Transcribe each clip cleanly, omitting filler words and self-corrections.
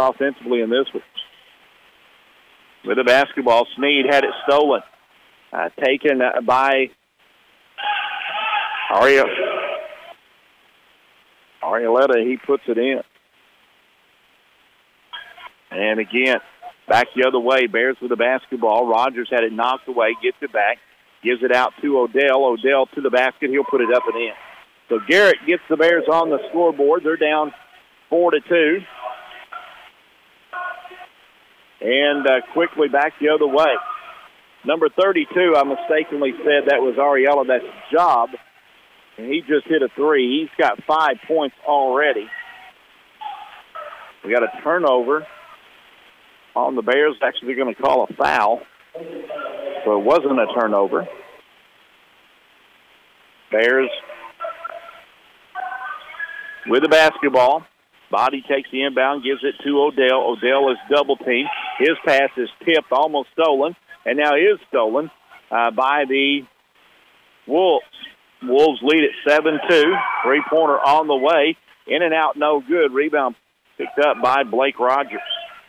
offensively in this one. With the basketball, Sneed had it stolen. Taken by Arieletta. He puts it in. And again, back the other way. Bears with the basketball. Rogers had it knocked away, gets it back, gives it out to Odell. Odell to the basket. He'll put it up and in. So Garrett gets the Bears on the scoreboard. They're down 4-2. And quickly back the other way. Number 32, I mistakenly said that was Ariella. That's Job. And he just hit a three. He's got 5 points already. We got a turnover on the Bears. Actually, they're going to call a foul. So it wasn't a turnover. Bears with the basketball. Body takes the inbound, gives it to Odell. Odell is double-teamed. His pass is tipped, almost stolen, and now is stolen by the Wolves. Wolves lead at 7-2. Three-pointer on the way. In and out, no good. Rebound picked up by Blake Rogers.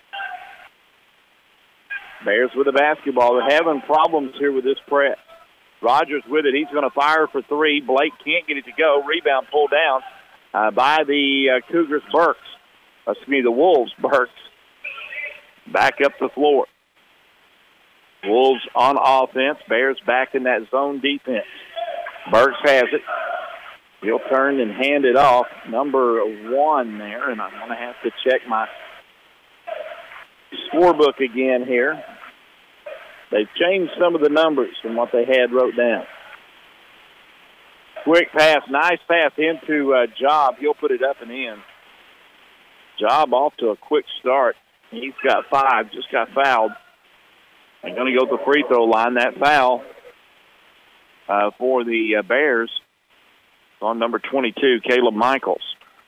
Bears with the basketball. They're having problems here with this press. Rogers with it. He's going to fire for three. Blake can't get it to go. Rebound pulled down by the Cougars, Burks. The Wolves, Burks. Back up the floor. Wolves on offense. Bears back in that zone defense. Burks has it. He'll turn and hand it off. Number 1 there, and I'm going to have to check my scorebook again here. They've changed some of the numbers from what they had wrote down. Quick pass, nice pass into Job. He'll put it up and in. Job off to a quick start. He's got 5, just got fouled. They're going to go to the free throw line. That foul for the Bears on number 22, Caleb Michaels.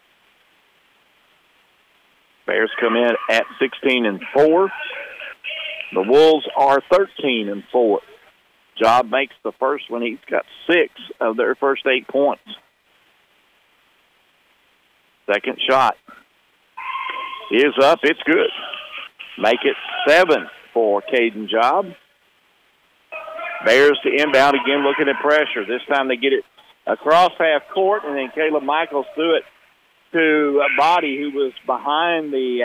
Bears come in at 16-4. The Wolves are 13-4. Job makes the first one. He's got 6 of their first 8 points. Second shot is up. It's good. Make it 7 for Caden Job. Bears to inbound again, looking at pressure. This time they get it across half court, and then Caleb Michaels threw it to a Body who was behind the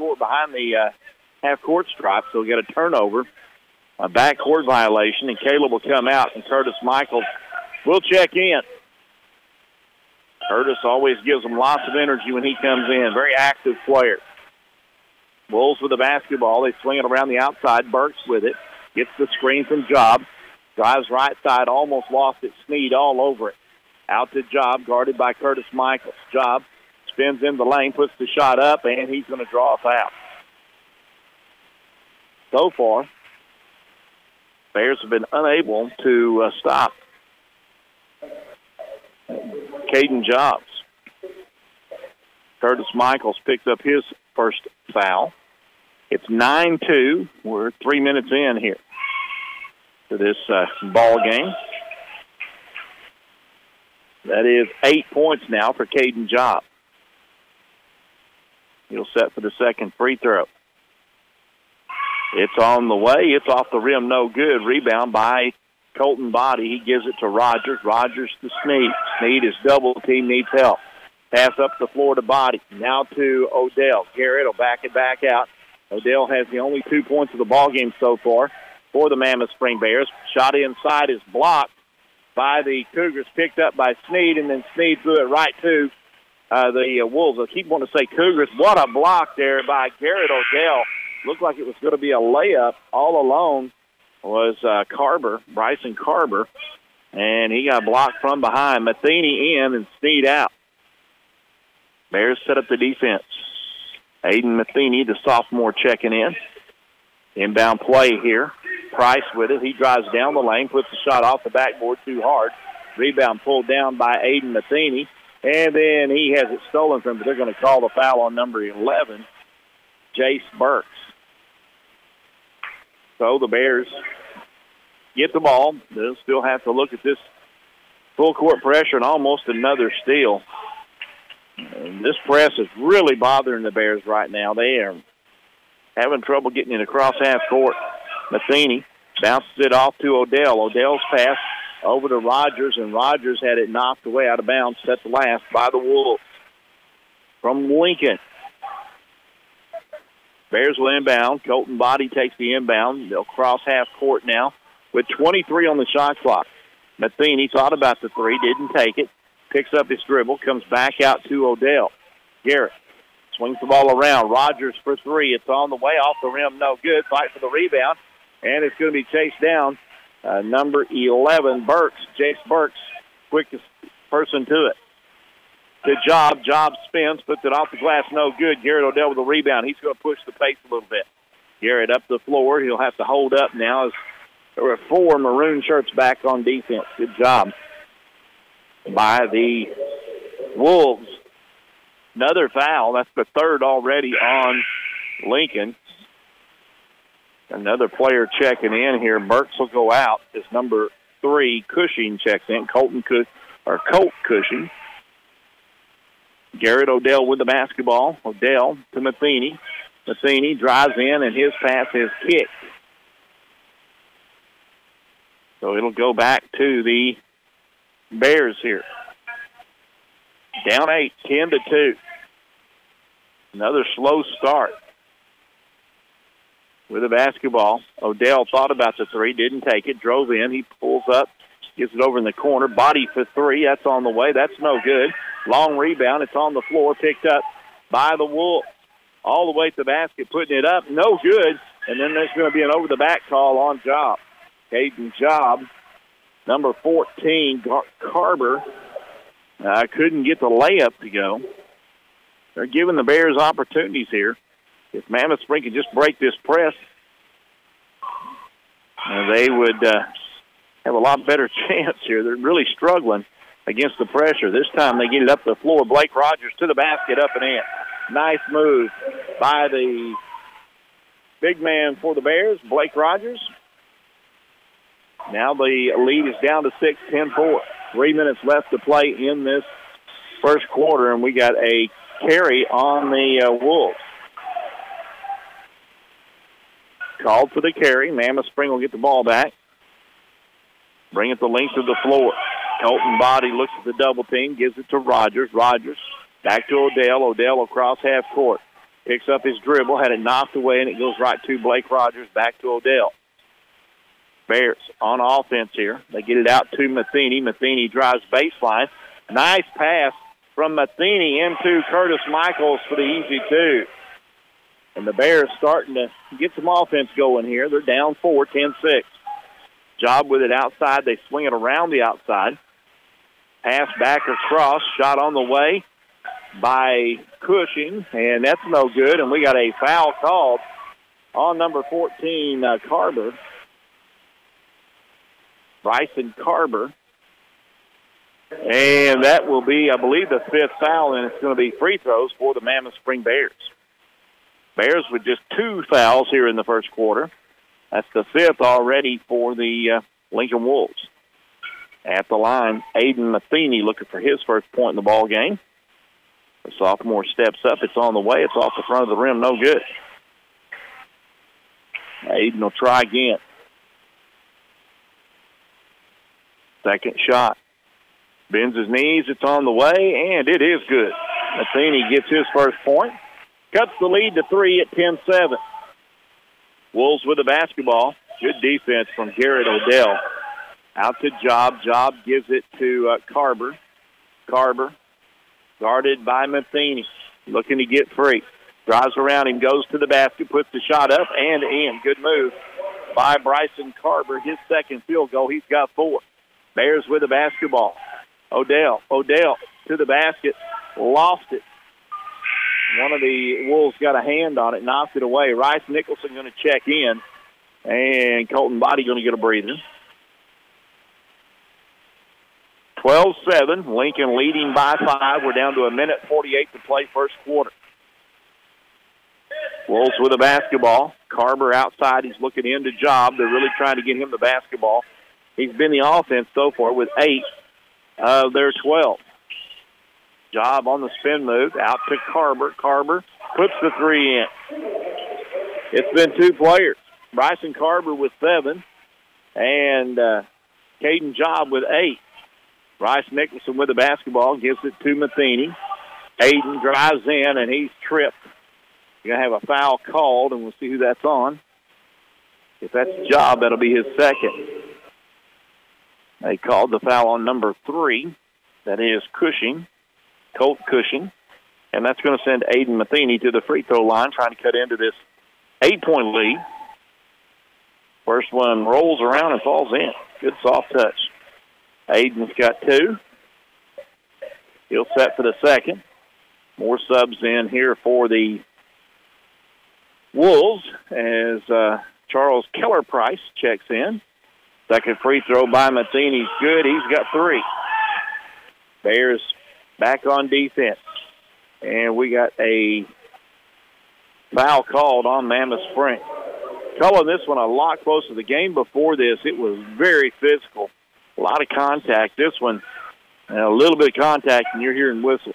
half court stripe. So we get a turnover, a backcourt violation, and Caleb will come out, and Curtis Michaels will check in. Curtis always gives them lots of energy when he comes in. Very active player. Wolves with the basketball. They swing it around the outside. Burks with it. Gets the screen from Job. Drives right side. Almost lost it. Sneed all over it. Out to Job. Guarded by Curtis Michaels. Job spins in the lane. Puts the shot up. And he's going to draw a foul. So far, Bears have been unable to stop Caden Jobs. Curtis Michaels picked up his first foul. It's 9-2. We're 3 minutes in here to this ball game. That is 8 points now for Caden Job. He'll set for the second free throw. It's on the way. It's off the rim. No good. Rebound by Colton Body. He gives it to Rogers. Rogers to Sneed. Sneed is double team, needs help. Pass up the floor to Body. Now to Odell. Garrett will back it back out. Odell has the only 2 points of the ball game so far for the Mammoth Spring Bears. Shot inside is blocked by the Cougars, picked up by Sneed, and then Sneed threw it right to the Wolves. I keep wanting to say Cougars. What a block there by Garrett Odell. Looked like it was going to be a layup. All alone was Bryson Carver, and he got blocked from behind. Matheny in and Sneed out. Bears set up the defense. Aiden Matheny, the sophomore, checking in. Inbound play here. Price with it. He drives down the lane, puts the shot off the backboard too hard. Rebound pulled down by Aiden Matheny, and then he has it stolen from him, but they're going to call the foul on number 11, Jace Burks. So the Bears get the ball. They'll still have to look at this full court pressure and almost another steal This press is really bothering the Bears right now. They are having trouble getting it across half court. Matheny bounces it off to Odell. Odell's pass over to Rogers, and Rogers had it knocked away out of bounds, set the last by the Wolves. From Lincoln. Bears will inbound. Colton Body takes the inbound. They'll cross half court now with 23 on the shot clock. Matheny thought about the three, didn't take it. Picks up his dribble, comes back out to Odell. Garrett swings the ball around. Rogers for three. It's on the way, off the rim, no good. Fight for the rebound, and it's going to be chased down. Number 11, Burks, Jace Burks, quickest person to it. Good job. Job spins, puts it off the glass, no good. Garrett Odell with the rebound. He's going to push the pace a little bit. Garrett up the floor. He'll have to hold up now as there were 4 maroon shirts back on defense. Good job by the Wolves. Another foul. That's the third already on Lincoln. Another player checking in here. Burks will go out. It's number 3, Cushing checks in. Colt Cushing. Garrett Odell with the basketball. Odell to Matheny. Matheny drives in, and his pass is kicked. So it'll go back to the Bears here. Down 8, 10-2. Another slow start with the basketball. Odell thought about the three, didn't take it, drove in. He pulls up, gets it over in the corner. Body for three. That's on the way. That's no good. Long rebound. It's on the floor, picked up by the Wolves. All the way to the basket, putting it up. No good. And then there's going to be an over-the-back call on Job. Caden Job, number 14, Carver, couldn't get the layup to go. They're giving the Bears opportunities here. If Mammoth Spring could just break this press, they would have a lot better chance here. They're really struggling against the pressure. This time they get it up the floor. Blake Rogers to the basket, up and in. Nice move by the big man for the Bears, Blake Rogers. Now the lead is down to 6, 10-4. 3 minutes left to play in this first quarter, and we got a carry on the Wolves. Called for the carry. Mammoth Spring will get the ball back. Bring it the length of the floor. Colton Body looks at the double team, gives it to Rogers. Rogers back to Odell. Odell across half court. Picks up his dribble, had it knocked away, and it goes right to Blake Rogers, back to Odell. Bears on offense here. They get it out to Matheny. Matheny drives baseline. Nice pass from Matheny into Curtis Michaels for the easy two. And the Bears starting to get some offense going here. They're down 4, 10-6. Job with it outside. They swing it around the outside. Pass back across. Shot on the way by Cushing. And that's no good. And we got a foul called on number 14, Carver. Bryson Carver. And that will be, I believe, the 5th foul, and it's going to be free throws for the Mammoth Spring Bears. Bears with just 2 fouls here in the first quarter. That's the 5th already for the Lincoln Wolves. At the line, Aiden Matheny looking for his first point in the ball game. The sophomore steps up. It's on the way. It's off the front of the rim. No good. Aiden will try again. Second shot. Bends his knees. It's on the way, and it is good. Matheny gets his first point. Cuts the lead to 3 at 10-7. Wolves with the basketball. Good defense from Garrett Odell. Out to Job. Job gives it to Carver. Carver guarded by Matheny. Looking to get free. Drives around him, goes to the basket, puts the shot up and in. Good move by Bryson Carver. His second field goal. He's got 4. Bears with the basketball. Odell to the basket. Lost it. One of the Wolves got a hand on it, knocked it away. Rice Nicholson going to check in, and Colton Body going to get a breather. 12-7, Lincoln leading by 5. We're down to 1:48 to play first quarter. Wolves with the basketball. Carver outside. He's looking into Job. They're really trying to get him the basketball. He's been the offense so far with 8 of their 12. Job on the spin move, out to Carver. Carver puts the three in. It's been two players, Bryson Carver with 7 and Caden Job with 8. Bryce Nicholson with the basketball, gives it to Matheny. Aiden drives in, and he's tripped. You're going to have a foul called, and we'll see who that's on. If that's Job, that'll be his second. They called the foul on number 3. That is Cushing, Colt Cushing. And that's going to send Aiden Matheny to the free throw line, trying to cut into this 8-point lead. First one rolls around and falls in. Good soft touch. Aiden's got 2. He'll set for the second. More subs in here for the Wolves as Charles Keller-Price checks in. Second free throw by Matheny's good. He's got 3. Bears back on defense. And we got a foul called on Mammoth Spring. Calling this one a lot closer to the game before this. It was very physical. A lot of contact. This one, a little bit of contact, and you're hearing whistles.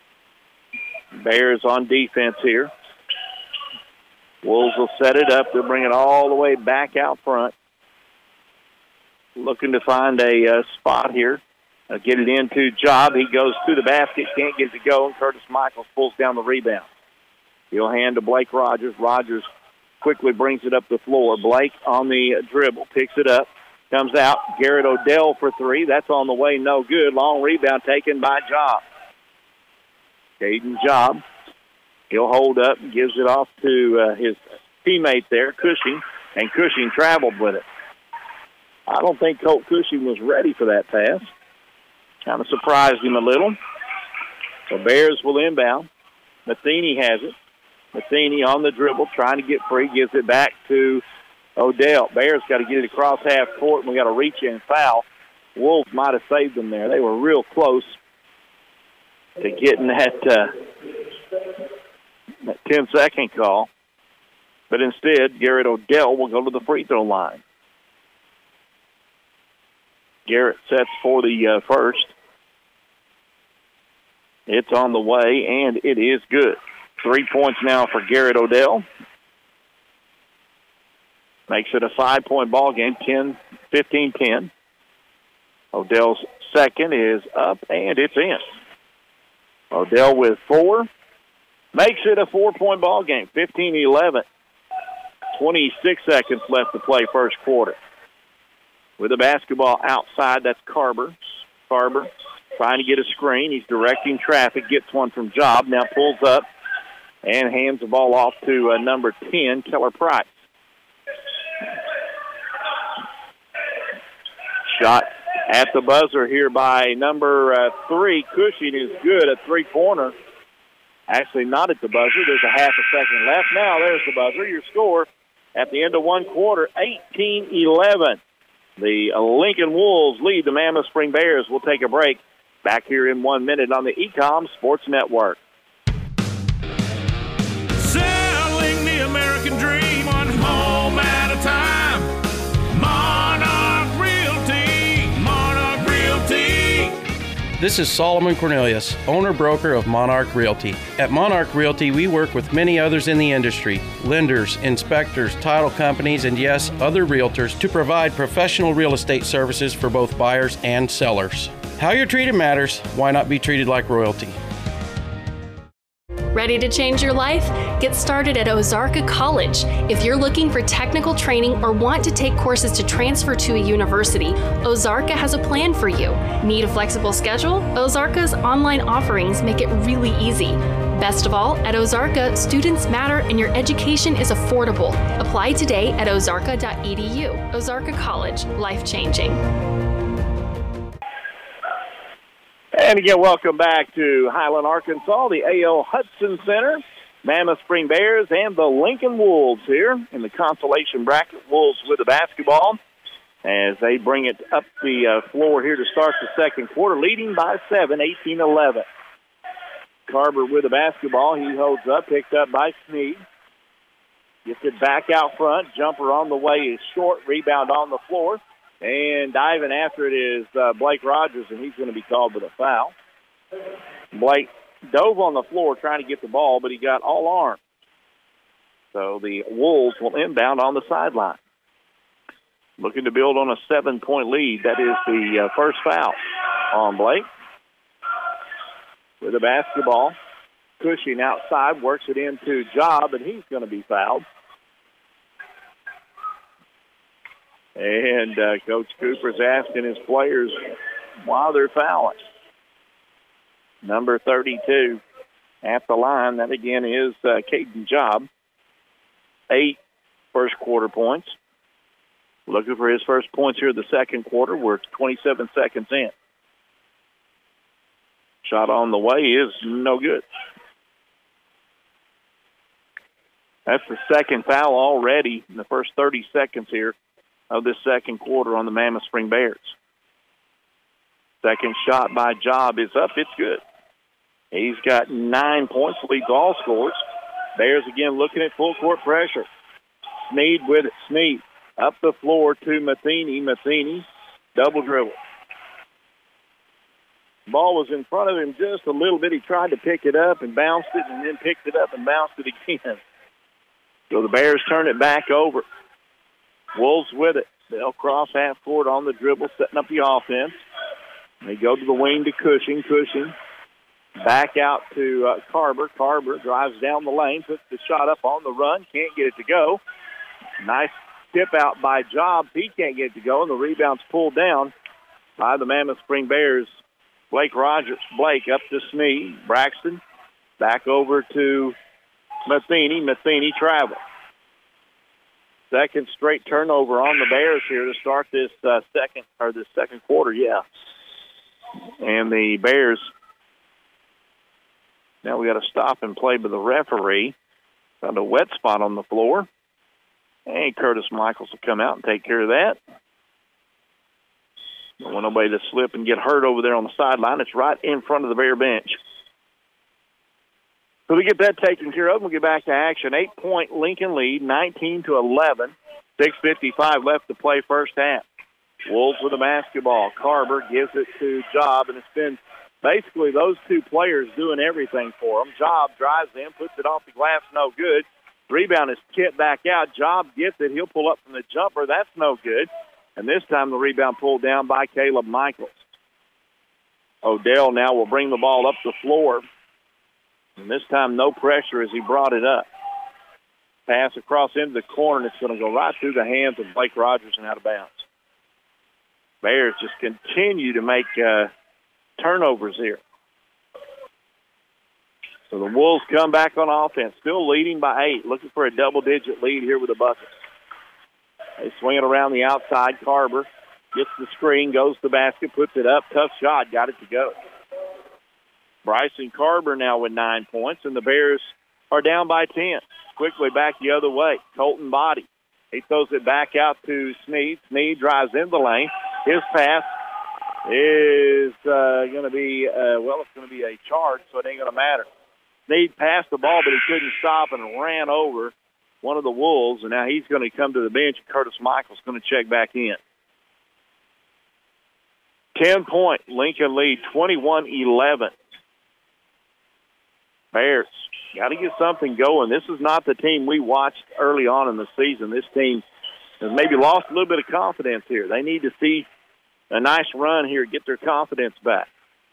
Bears on defense here. Wolves will set it up. They'll bring it all the way back out front. Looking to find a spot here. Get it into Job. He goes to the basket, can't get it to go, and Curtis Michaels pulls down the rebound. He'll hand to Blake Rogers. Rogers quickly brings it up the floor. Blake on the dribble, picks it up, comes out. Garrett Odell for 3. That's on the way, no good. Long rebound taken by Job. Caden Job. He'll hold up and gives it off to his teammate there, Cushing, and Cushing traveled with it. I don't think Colt Cushing was ready for that pass. Kind of surprised him a little. So Bears will inbound. Matheny has it. Matheny on the dribble, trying to get free, gives it back to Odell. Bears got to get it across half court, and we got to reach in and foul. Wolves might have saved them there. They were real close to getting that 10-second call. But instead, Garrett Odell will go to the free throw line. Garrett sets for the first. It's on the way, and it is good. 3 points now for Garrett Odell. Makes it a 5-point ball game, 15-10. Odell's second is up, and it's in. Odell with 4. Makes it a 4-point ball game, 15-11. 26 seconds left to play first quarter. With the basketball outside, that's Carver. Carver trying to get a screen. He's directing traffic, gets one from Job, now pulls up and hands the ball off to number 10, Keller-Price. Shot at the buzzer here by number 3, Cushing, is good, a 3-pointer. Actually not at the buzzer. There's a half a second left. Now there's the buzzer. Your score at the end of one quarter, 18-11. The Lincoln Wolves lead the Mammoth Spring Bears. We'll take a break. Back here in 1 minute on the Ecom Sports Network. Selling the American dream, one home at a time. Monarch Realty, Monarch Realty. This is Solomon Cornelius, owner-broker of Monarch Realty. At Monarch Realty, we work with many others in the industry, lenders, inspectors, title companies, and yes, other realtors to provide professional real estate services for both buyers and sellers. How you're treated matters. Why not be treated like royalty? Ready to change your life? Get started at Ozarka College. If you're looking for technical training or want to take courses to transfer to a university, Ozarka has a plan for you. Need a flexible schedule? Ozarka's online offerings make it really easy. Best of all, at Ozarka, students matter and your education is affordable. Apply today at ozarka.edu. Ozarka College, life-changing. And again, welcome back to Highland, Arkansas, the A.L. Hudson Center. Mammoth Spring Bears and the Lincoln Wolves here in the consolation bracket. Wolves with the basketball as they bring it up the floor here to start the second quarter, leading by 7, 18-11. Carver with the basketball. He holds up, picked up by Sneed. Gets it back out front. Jumper on the way is short. Rebound on the floor. And diving after it is Blake Rogers, and he's going to be called with a foul. Blake dove on the floor trying to get the ball, but he got all arm. So the Wolves will inbound on the sideline. Looking to build on a 7-point lead. That is the first foul on Blake. With the basketball, Cushing outside, works it into Job, and he's going to be fouled. And Coach Cooper's asking his players why they're fouling. Number 32 at the line. That, again, is Caden Job. 8 first-quarter points. Looking for his first points here in the second quarter. We're 27 seconds in. Shot on the way is no good. That's the second foul already in the first 30 seconds here of this second quarter on the Mammoth Spring Bears. Second shot by Job is up. It's good. He's got 9 points, leads all scores. Bears again looking at full court pressure. Sneed with it. Sneed up the floor to Matheny. Matheny double dribble. Ball was in front of him just a little bit. He tried to pick it up and bounced it, and then picked it up and bounced it again. So the Bears turn it back over. Wolves with it. They'll cross half court on the dribble, setting up the offense. They go to the wing to Cushing. Cushing back out to Carver. Carver drives down the lane, puts the shot up on the run, can't get it to go. Nice tip out by Jobs. He can't get it to go, and the rebound's pulled down by the Mammoth Spring Bears. Blake Rogers. Blake up to Sneed. Braxton back over to Matheny. Matheny travel. Second straight turnover on the Bears here to start this second quarter. Yeah. And the Bears, now we got to stop and play by the referee. Found a wet spot on the floor. And Curtis Michaels will come out and take care of that. Don't want nobody to slip and get hurt over there on the sideline. It's right in front of the Bear bench. So we get that taken care of. We'll get back to action. 8-point Lincoln lead, 19-11. 6:55 left to play first half. Wolves with the basketball. Carver gives it to Job, and it's been basically those two players doing everything for them. Job drives in, puts it off the glass, no good. Rebound is kicked back out. Job gets it. He'll pull up from the jumper. That's no good. And this time the rebound pulled down by Caleb Michaels. Odell now will bring the ball up the floor. And this time no pressure as he brought it up. Pass across into the corner, and it's going to go right through the hands of Blake Rogers and out of bounds. Bears just continue to make turnovers here. So the Wolves come back on offense, still leading by 8, looking for a double-digit lead here with the bucket. They swing it around the outside. Carver gets the screen, goes to the basket, puts it up. Tough shot, got it to go. Bryson Carver now with 9 points, and the Bears are down by 10. Quickly back the other way. Colton Body. He throws it back out to Sneed. Sneed drives in the lane. His pass is going to be, it's going to be a charge, so it ain't going to matter. Sneed passed the ball, but he couldn't stop and ran over one of the Wolves, and now he's going to come to the bench, and Curtis Michaels going to check back in. 10-point Lincoln lead, 21-11. Bears got to get something going. This is not the team we watched early on in the season. This team has maybe lost a little bit of confidence here. They need to see a nice run here, get their confidence back.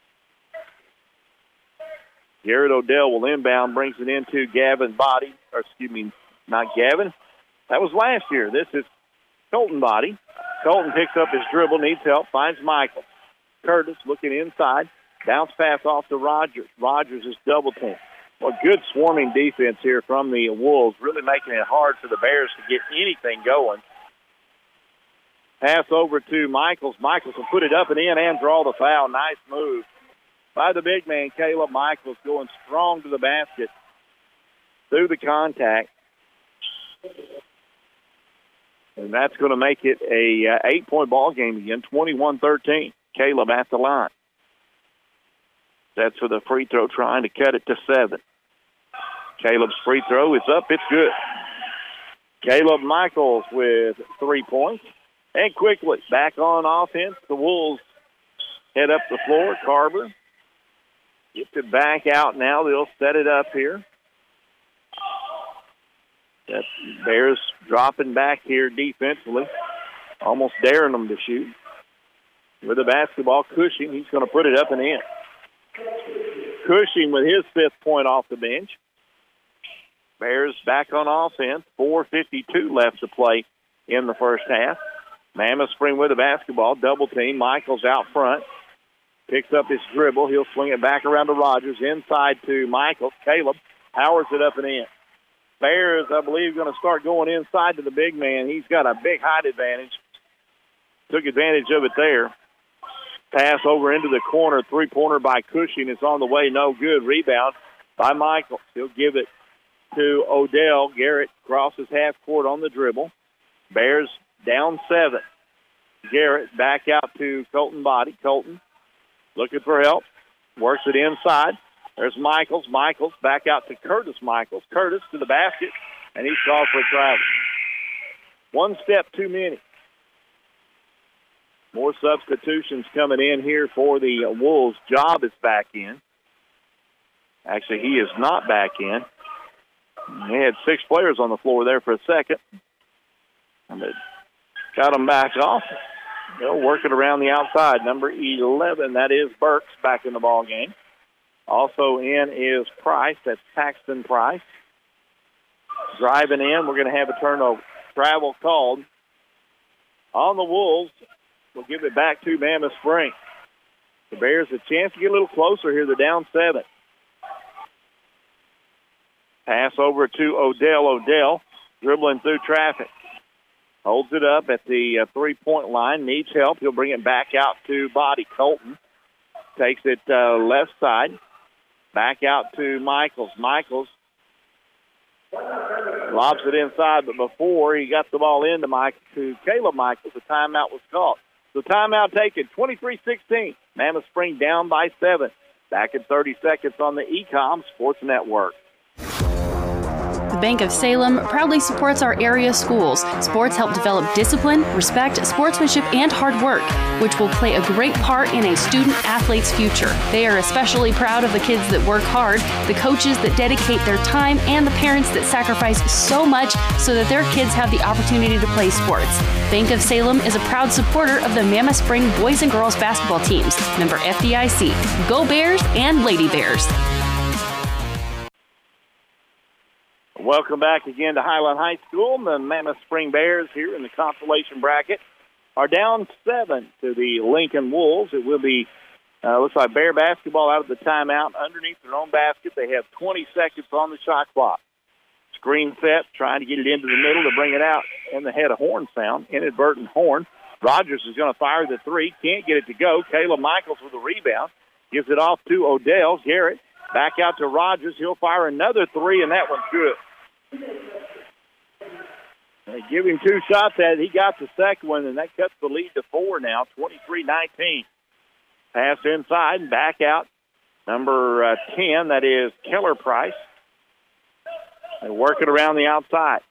Garrett Odell will inbound, brings it into Gavin Body. Not Gavin. That was last year. This is Colton Body. Colton picks up his dribble, needs help, finds Michael. Curtis looking inside. Bounce pass off to Rogers. Rogers is double teamed. Well, good swarming defense here from the Wolves, really making it hard for the Bears to get anything going. Pass over to Michaels. Michaels will put it up and in and draw the foul. Nice move by the big man, Caleb Michaels, going strong to the basket through the contact. And that's going to make it a 8-point ball game again, 21-13. Caleb at the line. That's for the free throw, trying to cut it to 7. Caleb's free throw is up. It's good. Caleb Michaels with 3 points. And quickly, back on offense, the Wolves head up the floor. Carver Gets it back out now. They'll set it up here. That Bears dropping back here defensively, almost daring them to shoot. With the basketball, Cushing, he's going to put it up and in. Cushing with his 5th point off the bench. Bears back on offense. 4:52 left to play in the first half. Mammoth Spring with the basketball. Double team. Michaels out front. Picks up his dribble. He'll swing it back around to Rogers. Inside to Michaels. Caleb powers it up and in. Bears, I believe, going to start going inside to the big man. He's got a big height advantage. Took advantage of it there. Pass over into the corner. 3-pointer by Cushing. It's on the way. No good. Rebound by Michaels. He'll give it to Odell. Garrett crosses half court on the dribble. Bears down 7. Garrett back out to Colton Body. Colton looking for help. Works it inside. There's Michaels. Michaels back out to Curtis Michaels. Curtis to the basket, and he's called for a travel. 1 step too many. More substitutions coming in here for the Wolves. Job is back in. Actually, he is not back in. They had 6 players on the floor there for a second. And they got them back off. They'll work it around the outside. Number 11, that is Burks, back in the ball game. Also in is Price. That's Paxton Price. Driving in, we're going to have a turnover. Travel called on the Wolves. We'll give it back to Mammoth Spring. The Bears a chance to get a little closer here. They're down 7. Pass over to Odell. Odell dribbling through traffic. Holds it up at the 3-point line. Needs help. He'll bring it back out to Body. Colton takes it left side. Back out to Michaels. Michaels lobs it inside, but before he got the ball into Caleb Michaels, the timeout was called. So timeout taken, 23-16. Mammoth Spring down by 7. Back in 30 seconds on the Ecom Sports Network. The Bank of Salem proudly supports our area schools. Sports help develop discipline, respect, sportsmanship, and hard work, which will play a great part in a student-athlete's future. They are especially proud of the kids that work hard, the coaches that dedicate their time, and the parents that sacrifice so much so that their kids have the opportunity to play sports. Bank of Salem is a proud supporter of the Mammoth Spring boys and girls basketball teams, member FDIC. Go Bears and Lady Bears. Welcome back again to Highland High School. The Mammoth Spring Bears here in the consolation bracket are down 7 to the Lincoln Wolves. It will be, looks like Bear basketball out of the timeout underneath their own basket. They have 20 seconds on the shot clock. Screen set, trying to get it into the middle to bring it out. And they had a horn sound, inadvertent horn. Rogers is going to fire the 3. Can't get it to go. Caleb Michaels with a rebound. Gives it off to Odell. Garrett back out to Rogers. He'll fire another 3, and that one's good. They give him 2 shots at it. He got the second one, and that cuts the lead to 4 now, 23-19. Pass inside and back out. Number 10, that is Keller Price. They work it around the outside.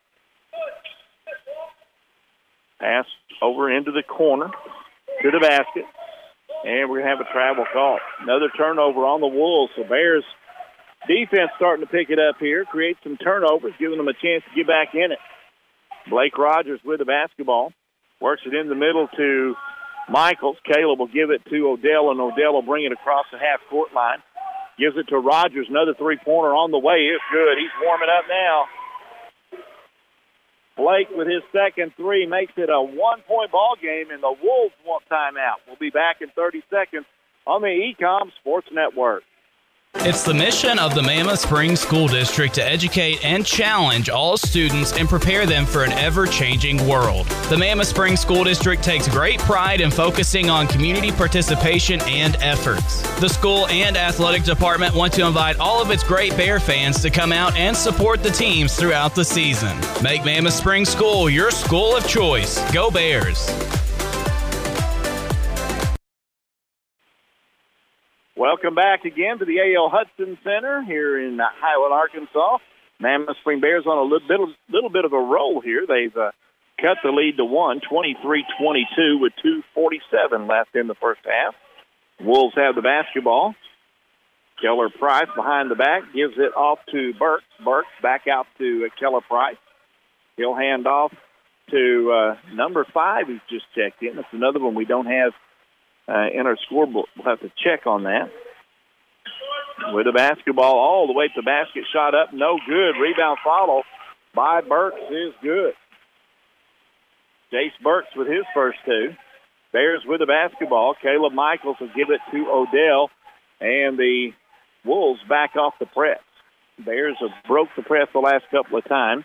Pass over into the corner to the basket. And we're going to have a travel call. Another turnover on the Wolves. So Bears defense starting to pick it up here, create some turnovers, giving them a chance to get back in it. Blake Rogers with the basketball. Works it in the middle to Michaels. Caleb will give it to Odell, and Odell will bring it across the half-court line. Gives it to Rogers. Another 3-pointer on the way. It's good. He's warming up now. Blake with his second 3 makes it a 1-point ball game, and the Wolves want timeout. We'll be back in 30 seconds on the Ecom Sports Network. It's the mission of the Mammoth Spring School District to educate and challenge all students and prepare them for an ever-changing world. The Mammoth Spring School District takes great pride in focusing on community participation and efforts. The school and athletic department want to invite all of its great Bear fans to come out and support the teams throughout the season. Make Mammoth Spring School your school of choice. Go Bears! Welcome back again to the A.L. Hudson Center here in Highland, Arkansas. Mammoth Spring Bears on a little bit of a roll here. They've cut the lead to 1, 23-22 with 2:47 left in the first half. Wolves have the basketball. Keller Price behind the back gives it off to Burks. Burks back out to Keller Price. He'll hand off to number 5 who's just checked in. That's another one we don't have in our scorebook. We'll have to check on that. With the basketball all the way to the basket, shot up, no good. Rebound follow by Burks is good. Jace Burks with his first 2. Bears with the basketball. Caleb Michaels will give it to Odell, and the Wolves back off the press. Bears have broke the press the last couple of times.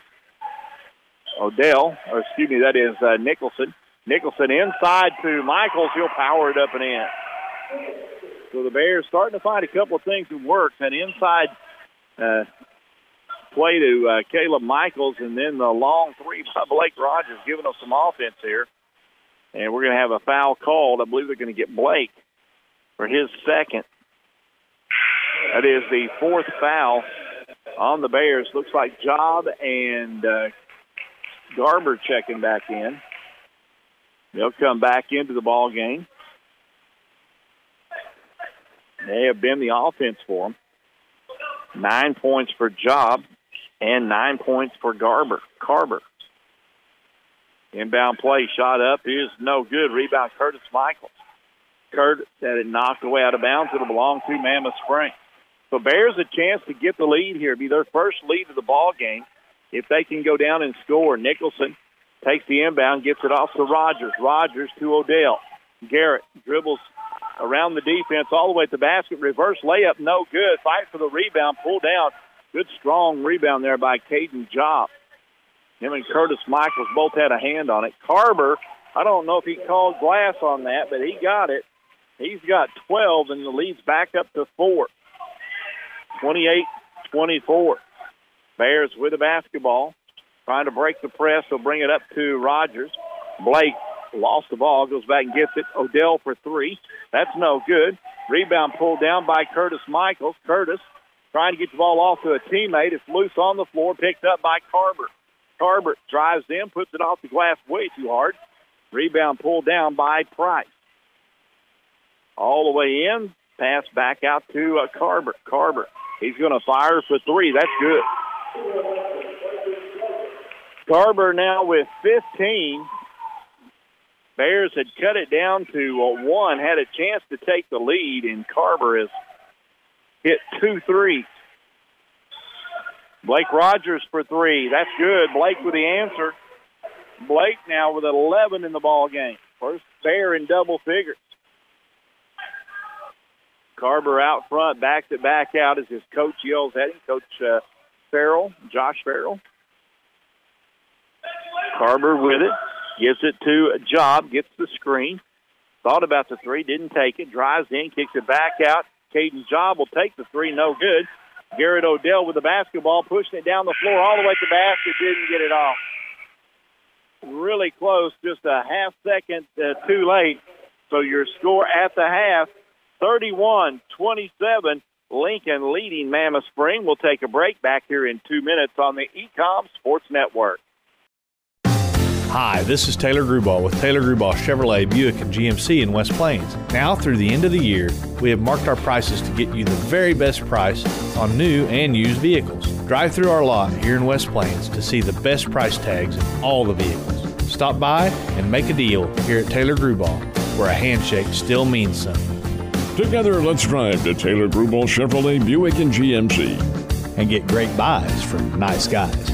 That is Nicholson. Nicholson inside to Michaels. He'll power it up and in. So the Bears starting to find a couple of things that work. That inside play to Caleb Michaels, and then the long 3 by Blake Rogers giving us some offense here. And we're going to have a foul called. I believe they're going to get Blake for his second. That is the 4th foul on the Bears. Looks like Job and Garber checking back in. They'll come back into the ball game. They have been the offense for them. 9 points for Job and 9 points for Carver. Inbound play, shot up is no good. Rebound Curtis Michaels. Curtis had it knocked away out of bounds. It'll belong to Mammoth Spring. So Bears a chance to get the lead here. It'll be their first lead of the ball game. If they can go down and score, Nicholson takes the inbound, gets it off to Rogers. Rogers to Odell. Garrett dribbles around the defense all the way to the basket. Reverse layup, no good. Fight for the rebound, pull down. Good, strong rebound there by Caden Job. Him and Curtis Michaels both had a hand on it. Carver, I don't know if he called glass on that, but he got it. He's got 12, and the lead's back up to 4. 28-24. Bears with the basketball. Trying to break the press. They'll bring it up to Rogers. Blake lost the ball, goes back and gets it. Odell for 3. That's no good. Rebound pulled down by Curtis Michaels. Curtis trying to get the ball off to a teammate. It's loose on the floor, picked up by Carver. Carver drives in, puts it off the glass way too hard. Rebound pulled down by Price. All the way in, pass back out to Carver. Carver, he's going to fire for 3. That's good. Carver now with 15. Bears had cut it down to 1, had a chance to take the lead, and Carver has hit 2 threes. Blake Rogers for 3. That's good. Blake with the answer. Blake now with 11 in the ball game. First Bear in double figures. Carver out front, backs it back out as his coach yells at him. Coach Farrell, Josh Farrell. Carver with it. Gives it to Job, gets the screen. Thought about the 3, didn't take it. Drives in, kicks it back out. Caden Job will take the 3, no good. Garrett Odell with the basketball, pushing it down the floor all the way to the basket, didn't get it off. Really close, just a half second too late. So your score at the half, 31-27, Lincoln leading Mammoth Spring. We'll take a break back here in 2 minutes on the ECOM Sports Network. Hi, this is Taylor Grubauer with Taylor Grubauer Chevrolet, Buick, and GMC in West Plains. Now through the end of the year, we have marked our prices to get you the very best price on new and used vehicles. Drive through our lot here in West Plains to see the best price tags in all the vehicles. Stop by and make a deal here at Taylor Grubauer, where a handshake still means something. Together, let's drive to Taylor Grubauer Chevrolet, Buick, and GMC. And get great buys from nice guys.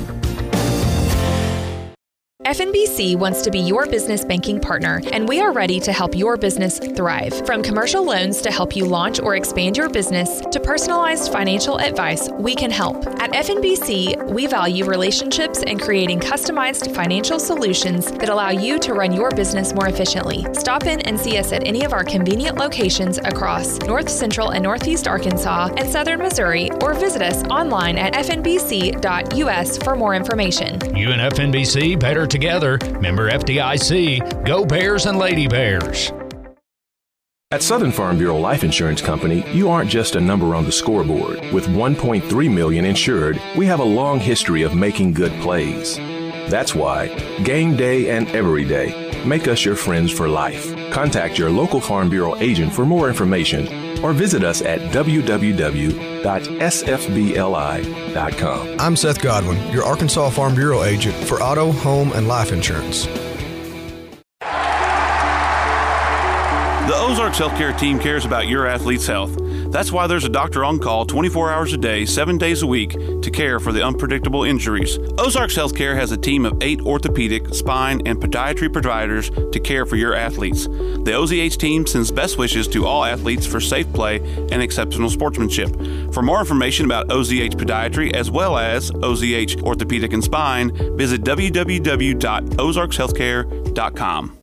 FNBC wants to be your business banking partner, and we are ready to help your business thrive. From commercial loans to help you launch or expand your business to personalized financial advice, we can help. At FNBC, we value relationships and creating customized financial solutions that allow you to run your business more efficiently. Stop in and see us at any of our convenient locations across North Central and Northeast Arkansas and Southern Missouri, or visit us online at fnbc.us for more information. You and FNBC better together. Member FDIC. Go Bears and Lady Bears. At Southern Farm Bureau Life Insurance Company, you aren't just a number on the scoreboard. With 1.3 million insured, we have a long history of making good plays. That's why game day and every day make us your friends for life. Contact your local Farm Bureau agent for more information or visit us at www.sfbli.com. I'm Seth Godwin, your Arkansas Farm Bureau agent for auto, home, and life insurance. The Ozarks Healthcare team cares about your athlete's health. That's why there's a doctor on call 24 hours a day, 7 days a week to care for the unpredictable injuries. Ozarks Healthcare has a team of 8 orthopedic, spine, and podiatry providers to care for your athletes. The OZH team sends best wishes to all athletes for safe play and exceptional sportsmanship. For more information about OZH Podiatry as well as OZH Orthopedic and Spine, visit www.ozarkshealthcare.com.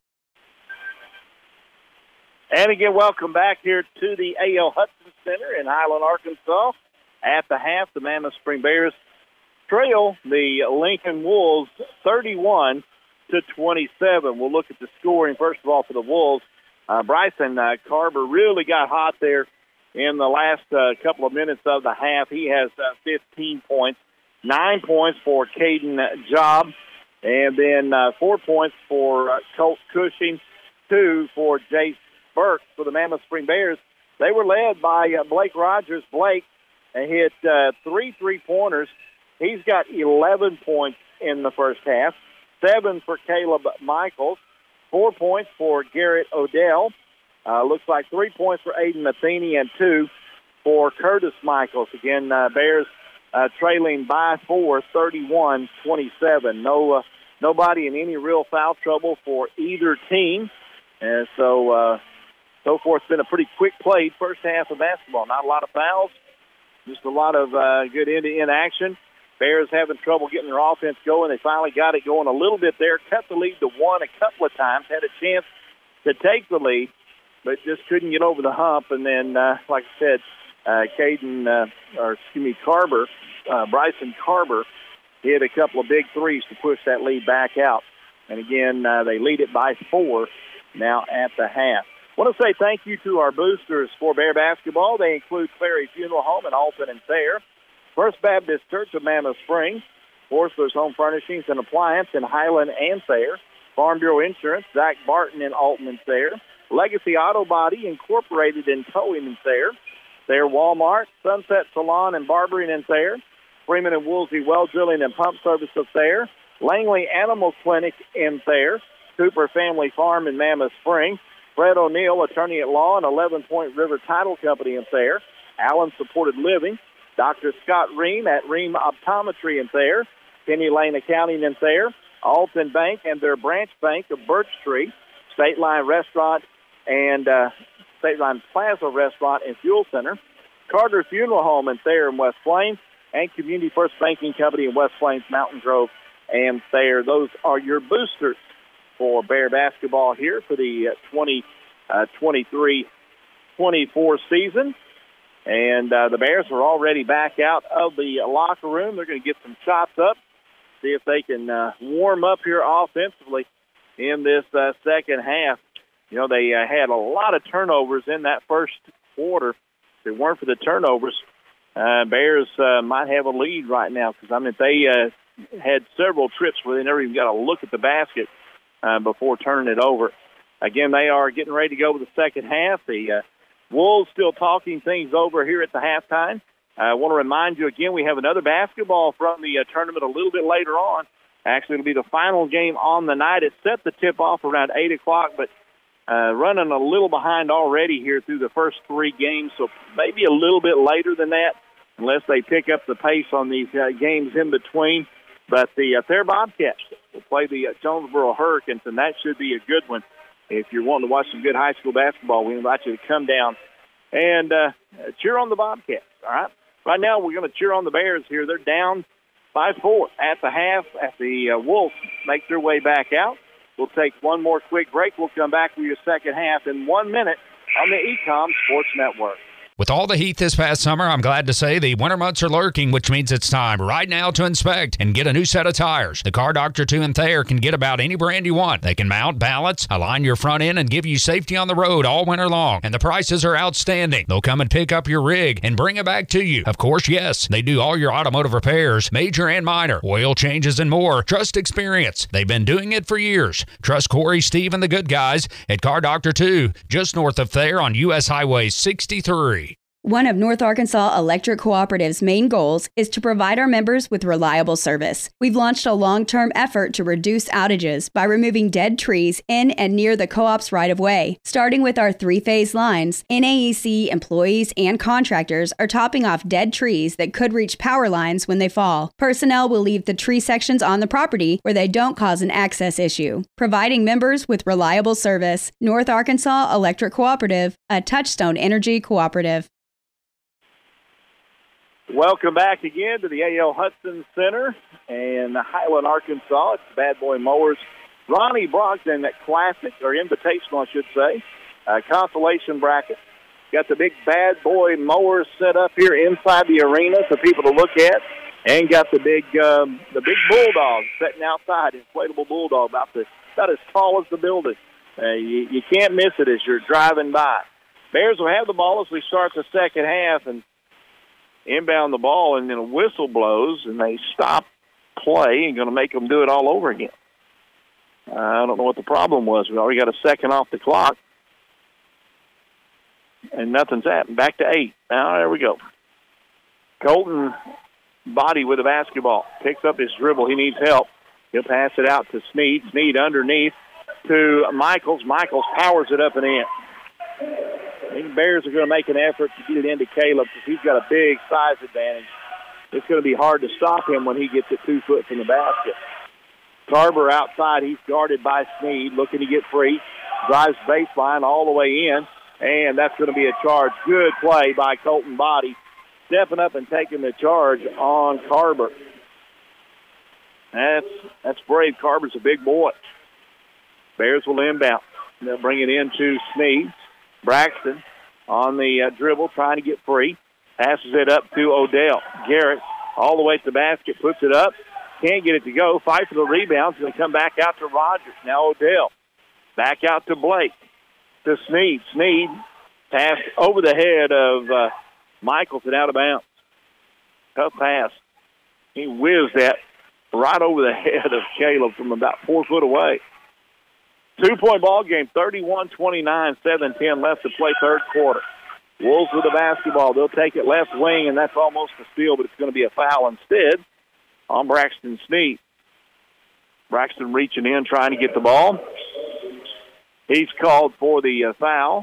And again, welcome back here to the A.L. Hudson Center in Highland, Arkansas. At the half, the Mammoth Spring Bears trail the Lincoln Wolves 31-27. We'll look at the scoring, first of all, for the Wolves. Bryson Carver really got hot there in the last couple of minutes of the half. He has 15 points, 9 points for Caden Job, and then 4 points for Colt Cushing, 2 for Jace Burke for the Mammoth Spring Bears. They were led by Blake Rogers. Blake hit 3 3-pointers. He's got 11 points in the first half, 7 for Caleb Michaels, 4 points for Garrett Odell. Looks like 3 points for Aiden Matheny and 2 for Curtis Michaels. Again, Bears trailing by 4, 31-27. Nobody in any real foul trouble for either team. And so far it's been a pretty quick played first half of basketball. Not a lot of fouls, just a lot of good end-to-end action. Bears having trouble getting their offense going. They finally got it going a little bit there, cut the lead to 1 a couple of times, had a chance to take the lead, but just couldn't get over the hump. And then, like I said, Bryson Carver hit a couple of big threes to push that lead back out. And again, they lead it by 4 now at the half. I want to say thank you to our boosters for Bear basketball. They include Clary Funeral Home in Alton and Thayer, First Baptist Church of Mammoth Spring, Horsler's Home Furnishings and Appliance in Highland and Thayer, Farm Bureau Insurance, Zach Barton in Alton and Thayer, Legacy Auto Body Incorporated in Towing and Thayer, Thayer Walmart, Sunset Salon and Barbering in Thayer, Freeman and Woolsey Well Drilling and Pump Service of Thayer, Langley Animal Clinic in Thayer, Cooper Family Farm in Mammoth Spring, Fred O'Neill, attorney at law, and 11 Point River Title Company in Thayer, Allen Supported Living, Dr. Scott Ream at Ream Optometry in Thayer, Penny Lane Accounting in Thayer, Alton Bank and their branch bank of Birch Tree, State Line Restaurant and State Line Plaza Restaurant and Fuel Center, Carter Funeral Home in Thayer and West Plains, and Community First Banking Company in West Plains, Mountain Grove, and Thayer. Those are your boosters for Bear basketball here for the 2023-24 season. And the Bears are already back out of the locker room. They're going to get some shots up, see if they can warm up here offensively in this second half. You know, they had a lot of turnovers in that first quarter. If it weren't for the turnovers, Bears might have a lead right now because, I mean, they had several trips where they never even got a look at the basket before turning it over. Again, they are getting ready to go with the second half. The Wolves still talking things over here at the halftime. I want to remind you again, we have another basketball from the tournament a little bit later on. Actually, it'll be the final game on the night. It's set to tip off around 8 o'clock, but running a little behind already here through the first 3 games, so maybe a little bit later than that, unless they pick up the pace on these games in between. But the Thayer Bobcats will play the Jonesboro Hurricanes, and that should be a good one. If you're wanting to watch some good high school basketball, we invite you to come down and cheer on the Bobcats, all right? Right now, we're going to cheer on the Bears here. They're down by 4 at the half as the Wolves make their way back out. We'll take one more quick break. We'll come back with your second half in 1 minute on the Ecom Sports Network. With all the heat this past summer, I'm glad to say the winter months are lurking, which means it's time right now to inspect and get a new set of tires. The Car Doctor 2 and Thayer can get about any brand you want. They can mount, balance, align your front end, and give you safety on the road all winter long. And the prices are outstanding. They'll come and pick up your rig and bring it back to you. Of course, yes, they do all your automotive repairs, major and minor, oil changes, and more. Trust experience. They've been doing it for years. Trust Corey, Steve, and the good guys at Car Doctor 2, just north of Thayer on U.S. Highway 63. One of North Arkansas Electric Cooperative's main goals is to provide our members with reliable service. We've launched a long-term effort to reduce outages by removing dead trees in and near the co-op's right-of-way. Starting with our 3-phase lines, NAEC employees and contractors are topping off dead trees that could reach power lines when they fall. Personnel will leave the tree sections on the property where they don't cause an access issue. Providing members with reliable service, North Arkansas Electric Cooperative, a Touchstone Energy cooperative. Welcome back again to the A.L. Hudson Center in Highland, Arkansas. It's Bad Boy Mowers. Ronnie Brogdon at Classic, or Invitational, I should say, consolation bracket. Got the big Bad Boy Mowers set up here inside the arena for people to look at, and got the big Bulldog sitting outside, inflatable Bulldog, about as tall as the building. You can't miss it as you're driving by. Bears will have the ball as we start the second half, and inbound the ball, and then a whistle blows, and they stop play and going to make them do it all over again. I don't know what the problem was. We already got a second off the clock, and nothing's happened. Back to 8. Now, there we go. Colton Body with the basketball. Picks up his dribble. He needs help. He'll pass it out to Sneed. Sneed underneath to Michaels. Michaels powers it up and in. I think the Bears are going to make an effort to get it into Caleb because he's got a big size advantage. It's going to be hard to stop him when he gets it 2 foot from the basket. Carver outside. He's guarded by Sneed, looking to get free. Drives baseline all the way in, and that's going to be a charge. Good play by Colton Body, stepping up and taking the charge on Carver. That's brave. Carver's a big boy. Bears will inbound. They'll bring it into Sneed. Braxton on the dribble, trying to get free. Passes it up to Odell. Garrett all the way to the basket, puts it up. Can't get it to go. Fight for the rebound. It's going to come back out to Rogers. Now Odell. Back out to Blake. To Sneed. Sneed passed over the head of Michaels and out of bounds. Tough pass. He whizzed that right over the head of Caleb from about 4 foot away. 2-point ball game, 31-29, 7-10 left to play third quarter. Wolves with the basketball. They'll take it left wing, and that's almost a steal, but it's going to be a foul instead on Braxton Sneed. Braxton reaching in, trying to get the ball. He's called for the foul.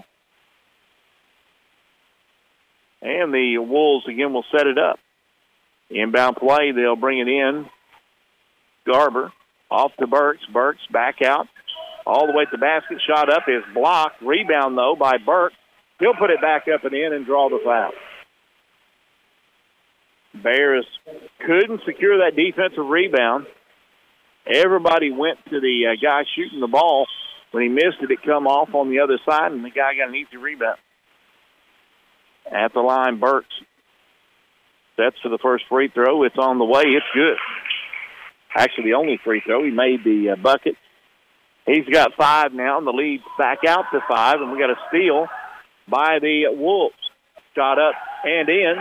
And the Wolves, again, will set it up. Inbound play, they'll bring it in. Garber off to Burks. Burks back out. All the way to the basket. Shot up is blocked. Rebound, though, by Burks. He'll put it back up and in and draw the foul. Bears couldn't secure that defensive rebound. Everybody went to the guy shooting the ball. When he missed it, it come off on the other side, and the guy got an easy rebound. At the line, Burks sets for the first free throw. It's on the way. It's good. Actually, the only free throw. He made the bucket. He's got 5 now, and the lead's back out to 5, and we got a steal by the Wolves. Shot up and in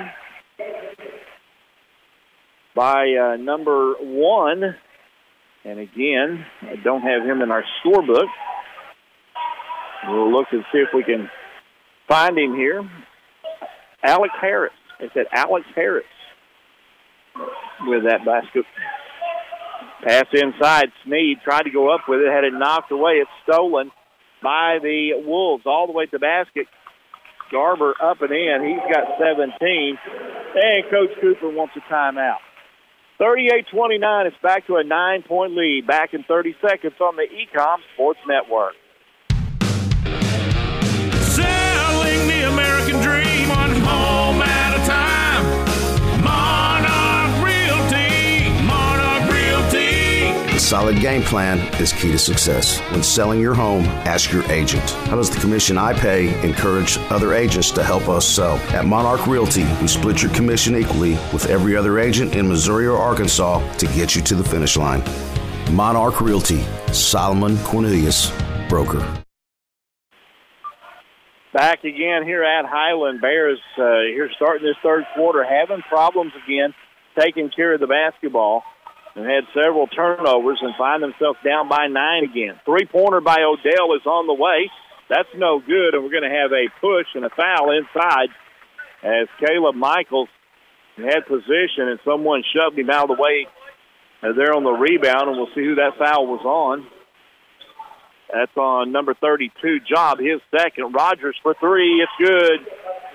by number 1. And again, I don't have him in our scorebook. We'll look and see if we can find him here. Alex Harris. It said Alex Harris with that basket. Pass inside. Sneed tried to go up with it, had it knocked away. It's stolen by the Wolves all the way to the basket. Garber up and in. He's got 17. And Coach Cooper wants a timeout. 38-29. It's back to a 9-point lead. Back in 30 seconds on the Ecom Sports Network. Selling the American dream on home at a time. Monarch Realty. Monarch Realty. solid game plan is key to success. When selling your home, ask your agent, how does the commission I pay encourage other agents to help us sell? At Monarch Realty, we split your commission equally with every other agent in Missouri or Arkansas to get you to the finish line. Monarch Realty, Solomon Cornelius, broker. Back again here at Highland. Bears here starting this third quarter, having problems again, taking care of the basketball, and had several turnovers and find themselves down by 9 again. Three-pointer by Odell is on the way. That's no good, and we're going to have a push and a foul inside as Caleb Michaels had position and someone shoved him out of the way there on the rebound, and we'll see who that foul was on. That's on number 32, Job, his second. Rogers for three. It's good.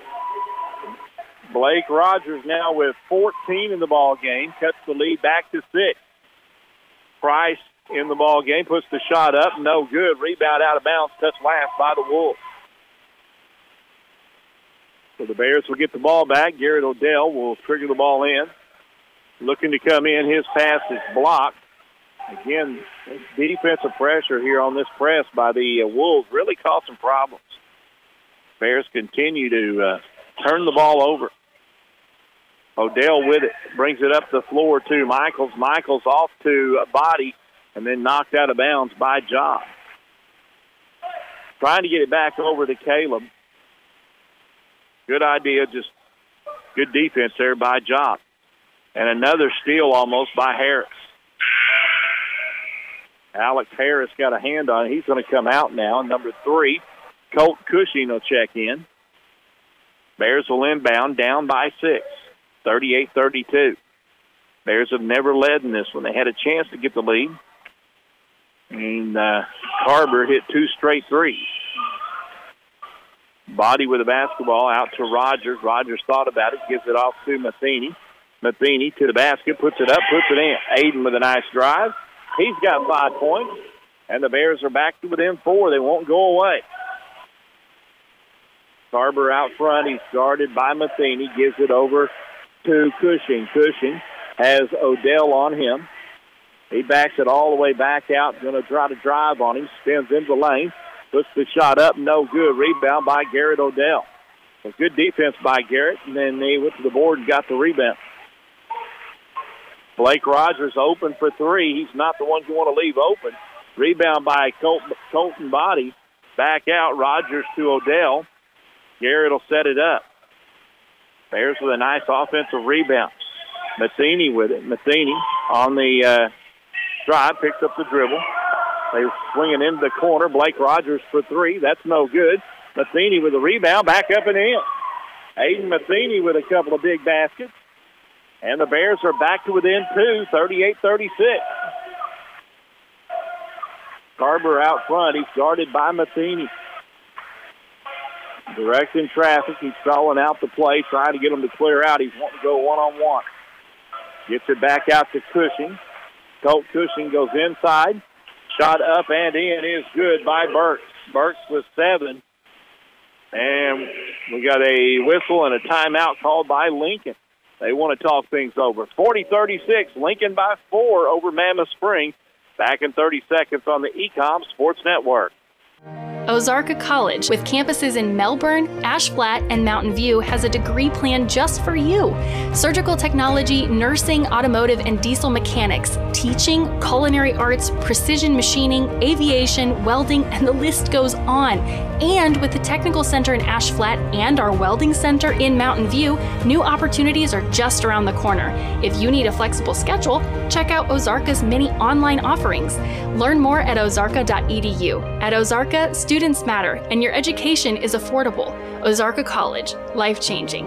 Blake Rogers now with 14 in the ball game, cuts the lead back to 6. Price in the ball game, puts the shot up, no good. Rebound out of bounds, touched last by the Wolves. So the Bears will get the ball back. Garrett Odell will trigger the ball in. Looking to come in, his pass is blocked. Again, defensive pressure here on this press by the Wolves really caused some problems. Bears continue to turn the ball over. Odell with it, brings it up the floor to Michaels. Michaels off to a body and then knocked out of bounds by Job. Trying to get it back over to Caleb. Good idea, just good defense there by Job. And another steal almost by Harris. Alex Harris got a hand on it. He's going to come out now. Number 3, Colt Cushing will check in. Bears will inbound down by 6, 38-32. Bears have never led in this one. They had a chance to get the lead. And Carver hit 2 straight threes. Body with the basketball out to Rogers. Rogers thought about it, gives it off to Matheny. Matheny to the basket, puts it up, puts it in. Aiden with a nice drive. He's got 5 points, and the Bears are back to within 4. They won't go away. Carver out front. He's guarded by Matheny. Gives it over to Cushing. Cushing has Odell on him. He backs it all the way back out. Going to try to drive on him. Spins into the lane. Puts the shot up. No good. Rebound by Garrett Odell. A good defense by Garrett, and then they went to the board and got the rebound. Blake Rogers open for 3. He's not the one you want to leave open. Rebound by Colton Body. Back out. Rogers to Odell. Garrett will set it up. Bears with a nice offensive rebound. Matheny with it. Matheny on the drive. Picks up the dribble. They're swinging into the corner. Blake Rogers for 3. That's no good. Matheny with a rebound. Back up and in. Aiden Matheny with a couple of big baskets. And the Bears are back to within 2, 38-36. Carver out front. He's guarded by Matheny. Directing traffic. He's stalling out the play, trying to get him to clear out. He's wanting to go one-on-one. Gets it back out to Cushing. Colt Cushing goes inside. Shot up and in is good by Burks. Burks with 7. And we got a whistle and a timeout called by Lincoln. They want to talk things over. 40-36, Lincoln by 4 over Mammoth Spring. Back in 30 seconds on the Ecom Sports Network. Ozarka College, with campuses in Melbourne, Ash Flat, and Mountain View, has a degree plan just for you. Surgical technology, nursing, automotive, and diesel mechanics, teaching, culinary arts, precision machining, aviation, welding, and the list goes on. And with the Technical Center in Ash Flat and our Welding Center in Mountain View, new opportunities are just around the corner. If you need a flexible schedule, check out Ozarka's many online offerings. Learn more at ozarka.edu. At Ozarka, students matter, and your education is affordable. Ozarka College, life-changing.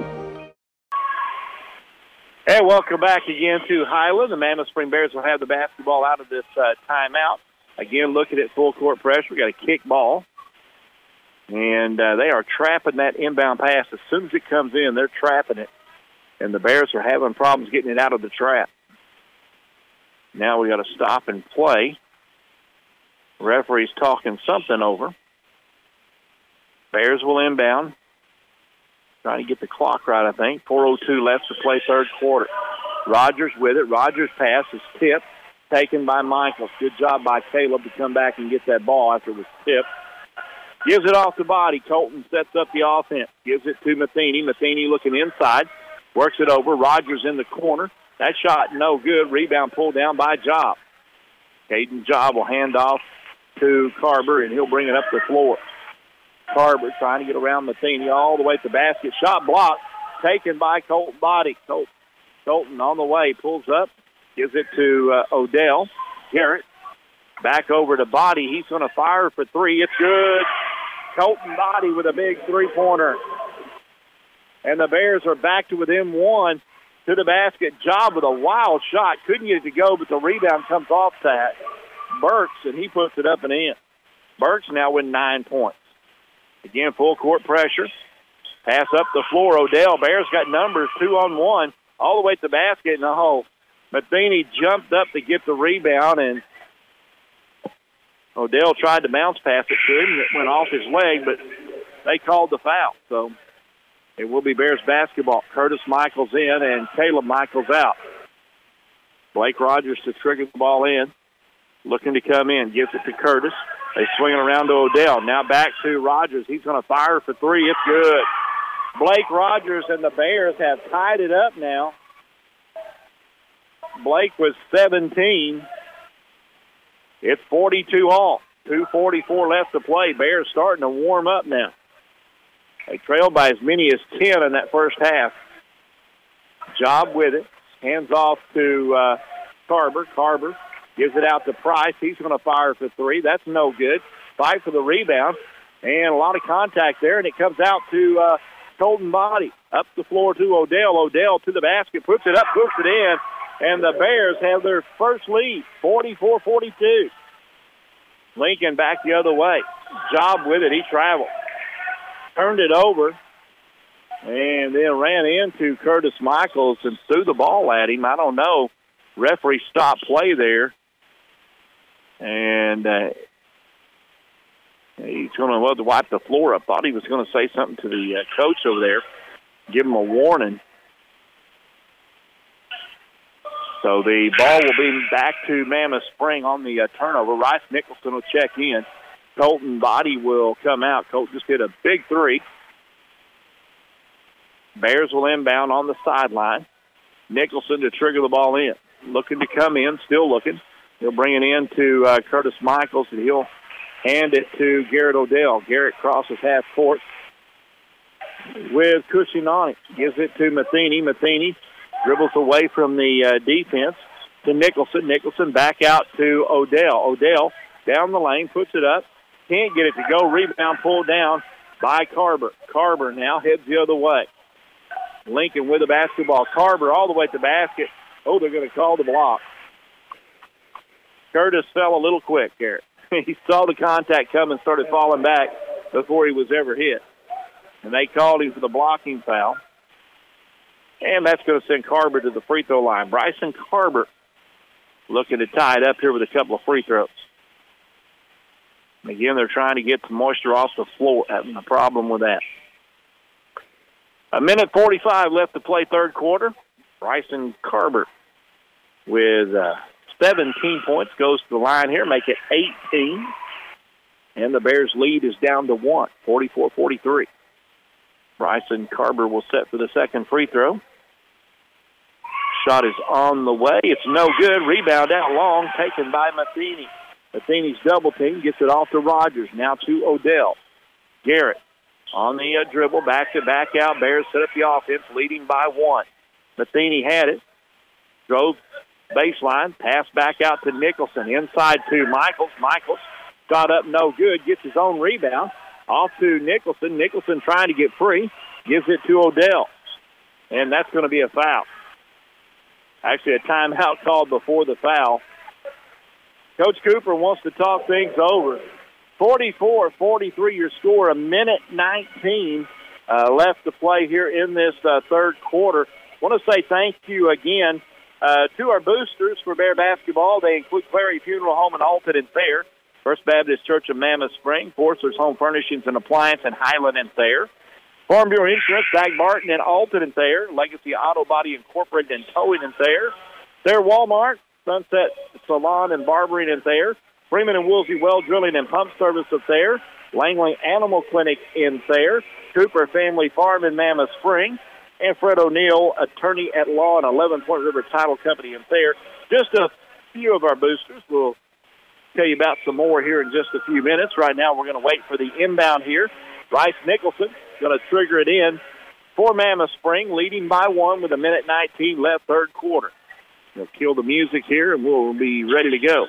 Hey, welcome back again to Highland. The Mammoth Spring Bears will have the basketball out of this timeout. Again, looking at full court pressure. We got a kick ball. And they are trapping that inbound pass. As soon as it comes in, they're trapping it. And the Bears are having problems getting it out of the trap. Now we got to stop and play. Referee's talking something over. Bears will inbound. Trying to get the clock right, I think. 4:02 left to play third quarter. Rogers with it. Rogers pass is tipped. taken by Michaels. Good job by Caleb to come back and get that ball after it was tipped. Gives it off the body. Colton sets up the offense. Gives it to Matheny. Matheny looking inside. Works it over. Rogers in the corner. That shot no good. Rebound pulled down by Job. Caden Job will hand off to Carver, and he'll bring it up the floor. Carver trying to get around Matheny all the way to the basket. Shot blocked. Taken by Colton Body. Colton on the way. Pulls up. Gives it to Odell. Garrett back over to Body. He's going to fire for three. It's good. Colton Body with a big three-pointer. And the Bears are back to within one to the basket. Job with a wild shot. Couldn't get it to go, but the rebound comes off that. Burks, and he puts it up and in. Burks now with 9 points. Again, full court pressure. Pass up the floor. Odell. Bears got numbers 2-on-1 all the way to the basket in the hole. Matheny jumped up to get the rebound, and Odell tried to bounce pass it to him. It went off his leg, but they called the foul. So it will be Bears basketball. Curtis Michaels in and Caleb Michaels out. Blake Rogers to trigger the ball in. Looking to come in. Gives it to Curtis. They swing it around to Odell. Now back to Rogers. He's going to fire for three. It's good. Blake Rogers and the Bears have tied it up now. Blake was 17. It's 42 all. 2:44 left to play. Bears starting to warm up now. They trailed by as many as 10 in that first half. Job with it. Hands off to Carver. Carver gives it out to Price. He's going to fire for three. That's no good. Fight for the rebound. And a lot of contact there, and it comes out to Colton Body. Up the floor to Odell. Odell to the basket. Puts it up, puts it in. And the Bears have their first lead, 44-42. Lincoln back the other way. Job with it. He traveled. Turned it over. And then ran into Curtis Michaels and threw the ball at him. I don't know. Referee stopped play there. And he's going to wipe the floor up. Thought he was going to say something to the coach over there. Give him a warning. So the ball will be back to Mammoth Spring on the turnover. Rice Nicholson will check in. Colton Body will come out. Colton just hit a big three. Bears will inbound on the sideline. Nicholson to trigger the ball in. Looking to come in, still looking. He'll bring it in to Curtis Michaels, and he'll hand it to Garrett Odell. Garrett crosses half court with Cushing on it. Gives it to Matheny. Matheny dribbles away from the defense to Nicholson. Nicholson back out to Odell. Odell down the lane, puts it up. Can't get it to go. Rebound pulled down by Carver. Carver now heads the other way. Lincoln with the basketball. Carver all the way to the basket. Oh, they're going to call the block. Curtis fell a little quick, Garrett. He saw the contact come and started falling back before he was ever hit. And they called him for the blocking foul. And that's going to send Carver to the free throw line. Bryson Carver looking to tie it up here with a couple of free throws. And again, they're trying to get some moisture off the floor, having a problem with that. 1:45 left to play third quarter. Bryson Carver with 17 points goes to the line here, make it 18. And the Bears' lead is down to 1, 44-43. Bryson Carver will set for the second free throw. Shot is on the way. It's no good. Rebound out long, taken by Matheny. Matheny's double team gets it off to Rogers. Now to Odell. Garrett on the dribble, back to back out. Bears set up the offense, leading by 1. Matheny had it. Drove baseline, pass back out to Nicholson. Inside to Michaels. Michaels got up, no good. Gets his own rebound. Off to Nicholson. Nicholson trying to get free. Gives it to Odell. And that's going to be a foul. Actually, a timeout called before the foul. Coach Cooper wants to talk things over. 44-43 your score. 1:19 left to play here in this third quarter. I want to say thank you again to our boosters for Bear basketball. They include Clary Funeral Home in Alton and Thayer, First Baptist Church of Mammoth Spring, Forster's Home Furnishings and Appliance in Highland and Thayer, Farm Bureau Insurance, Dag Barton in Alton and Thayer, Legacy Auto Body Incorporated in Towing and Thayer, Thayer Walmart, Sunset Salon and Barbering in Thayer, Freeman and Woolsey Well Drilling and Pump Service of Thayer, Langley Animal Clinic in Thayer, Cooper Family Farm in Mammoth Spring, and Fred O'Neill, attorney at law and 11 Point River Title Company in Thayer. Just a few of our boosters. We'll tell you about some more here in just a few minutes. Right now we're going to wait for the inbound here. Bryce Nicholson going to trigger it in for Mammoth Spring, leading by 1 with 1:19 left, third quarter. They'll kill the music here, and we'll be ready to go.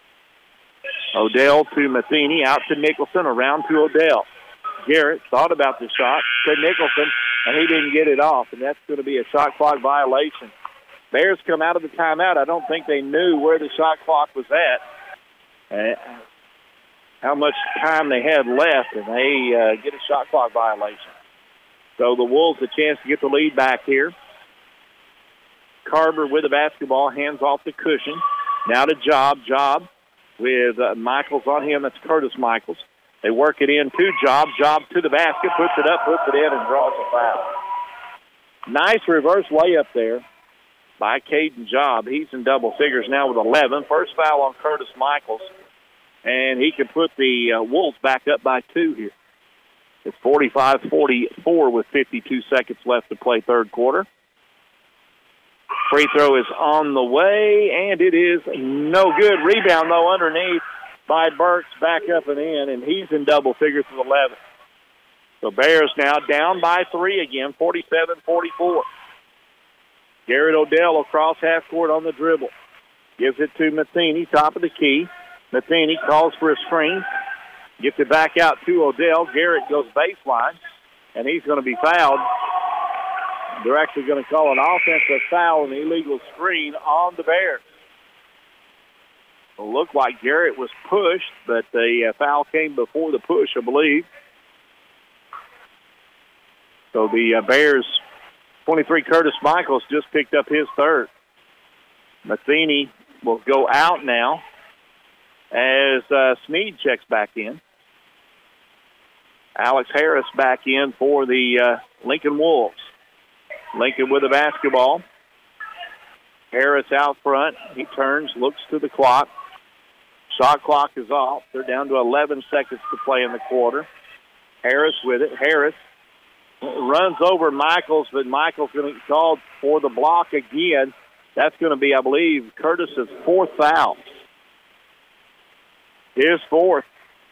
Odell to Matheny, out to Nicholson, around to Odell. Garrett thought about the shot to Nicholson, and he didn't get it off, and that's going to be a shot clock violation. Bears come out of the timeout. I don't think they knew where the shot clock was at, how much time they had left, and they get a shot clock violation. So the Wolves a chance to get the lead back here. Carver with the basketball, hands off the cushion. Now to Job. Job with Michaels on him. That's Curtis Michaels. They work it in to Job. Job to the basket, puts it up, puts it in, and draws a foul. Nice reverse layup there by Caden Job. He's in double figures now with 11. First foul on Curtis Michaels, and he can put the Wolves back up by 2 here. It's 45-44 with 52 seconds left to play third quarter. Free throw is on the way, and it is no good. Rebound, though, underneath by Burks, back up and in, and he's in double figures with 11. So Bears now down by 3 again, 47-44. Garrett Odell across half court on the dribble. Gives it to Matheny, top of the key. Matheny calls for a screen. Gets it back out to Odell. Garrett goes baseline, and he's going to be fouled. They're actually going to call an offensive foul and illegal screen on the Bears. It looked like Garrett was pushed, but the foul came before the push, I believe. So the Bears, 23, Curtis Michaels, just picked up his third. Matheny will go out now as Sneed checks back in. Alex Harris back in for the Lincoln Wolves. Lincoln with the basketball. Harris out front. He turns, looks to the clock. Shot clock is off. They're down to 11 seconds to play in the quarter. Harris with it. Harris runs over Michaels, but Michaels going to get called for the block again. That's going to be, I believe, Curtis's fourth foul. His fourth.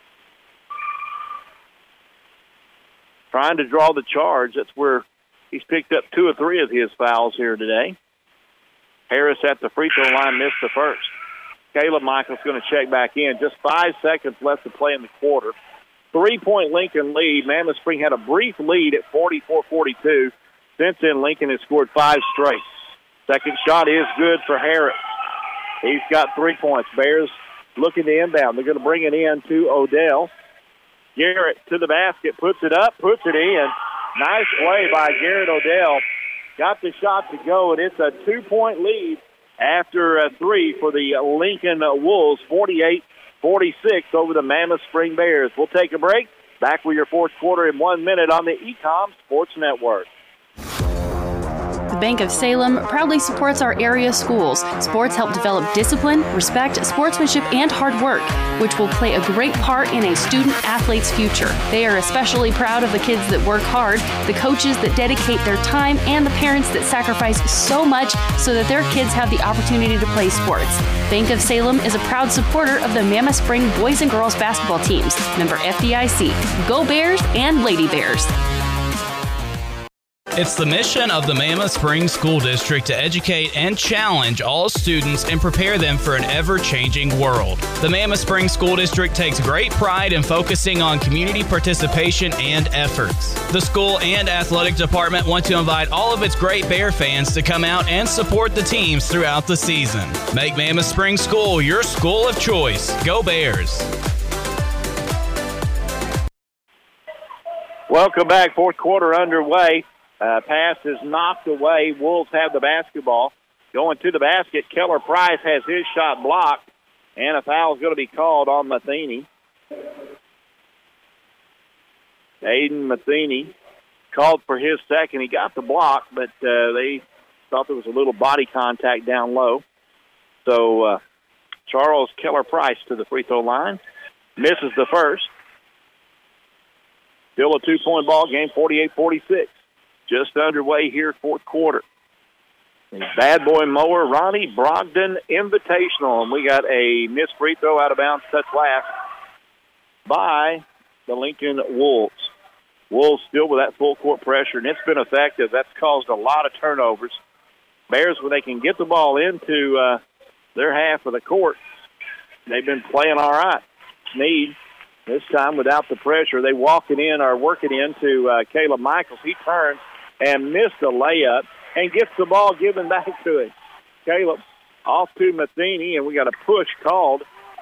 Trying to draw the charge. That's where he's picked up 2 or 3 of his fouls here today. Harris at the free throw line missed the first. Caleb Michaels going to check back in. Just 5 seconds left to play in the quarter. 3-point Lincoln lead. Mammoth Spring had a brief lead at 44-42. Since then, Lincoln has scored 5 straight. Second shot is good for Harris. He's got 3 points. Bears looking to inbound. They're going to bring it in to Odell. Garrett to the basket, puts it up, puts it in. Nice play by Garrett Odell. Got the shot to go, and it's a 2-point lead after 3 for the Lincoln Wolves, 48-46 over the Mammoth Spring Bears. We'll take a break. Back with your fourth quarter in 1 minute on the Ecom Sports Network. The Bank of Salem proudly supports our area schools. Sports help develop discipline, respect, sportsmanship, and hard work, which will play a great part in a student-athlete's future. They are especially proud of the kids that work hard, the coaches that dedicate their time, and the parents that sacrifice so much so that their kids have the opportunity to play sports. Bank of Salem is a proud supporter of the Mammoth Spring boys and girls basketball teams, member FDIC. Go Bears and Lady Bears. It's the mission of the Mammoth Spring School District to educate and challenge all students and prepare them for an ever-changing world. The Mammoth Spring School District takes great pride in focusing on community participation and efforts. The school and athletic department want to invite all of its great Bear fans to come out and support the teams throughout the season. Make Mammoth Spring School your school of choice. Go Bears! Welcome back. Fourth quarter underway. Pass is knocked away. Wolves have the basketball. Going to the basket, Keller Price has his shot blocked, and a foul is going to be called on Matheny. Aiden Matheny called for his second. He got the block, but they thought there was a little body contact down low. So Charles Keller-Price to the free throw line. Misses the first. Still a 2-point ball game, 48-46. Just underway here, fourth quarter. And Bad Boy Mower, Ronnie Brogdon Invitational. And we got a missed free throw out of bounds touch last by the Lincoln Wolves. Wolves still with that full court pressure, and it's been effective. That's caused a lot of turnovers. Bears, when they can get the ball into their half of the court, they've been playing all right. Sneed, this time without the pressure, they walk it in or work it into Caleb Michaels. He turns and missed a layup and gets the ball given back to him. Caleb off to Matheny, and we got a push called.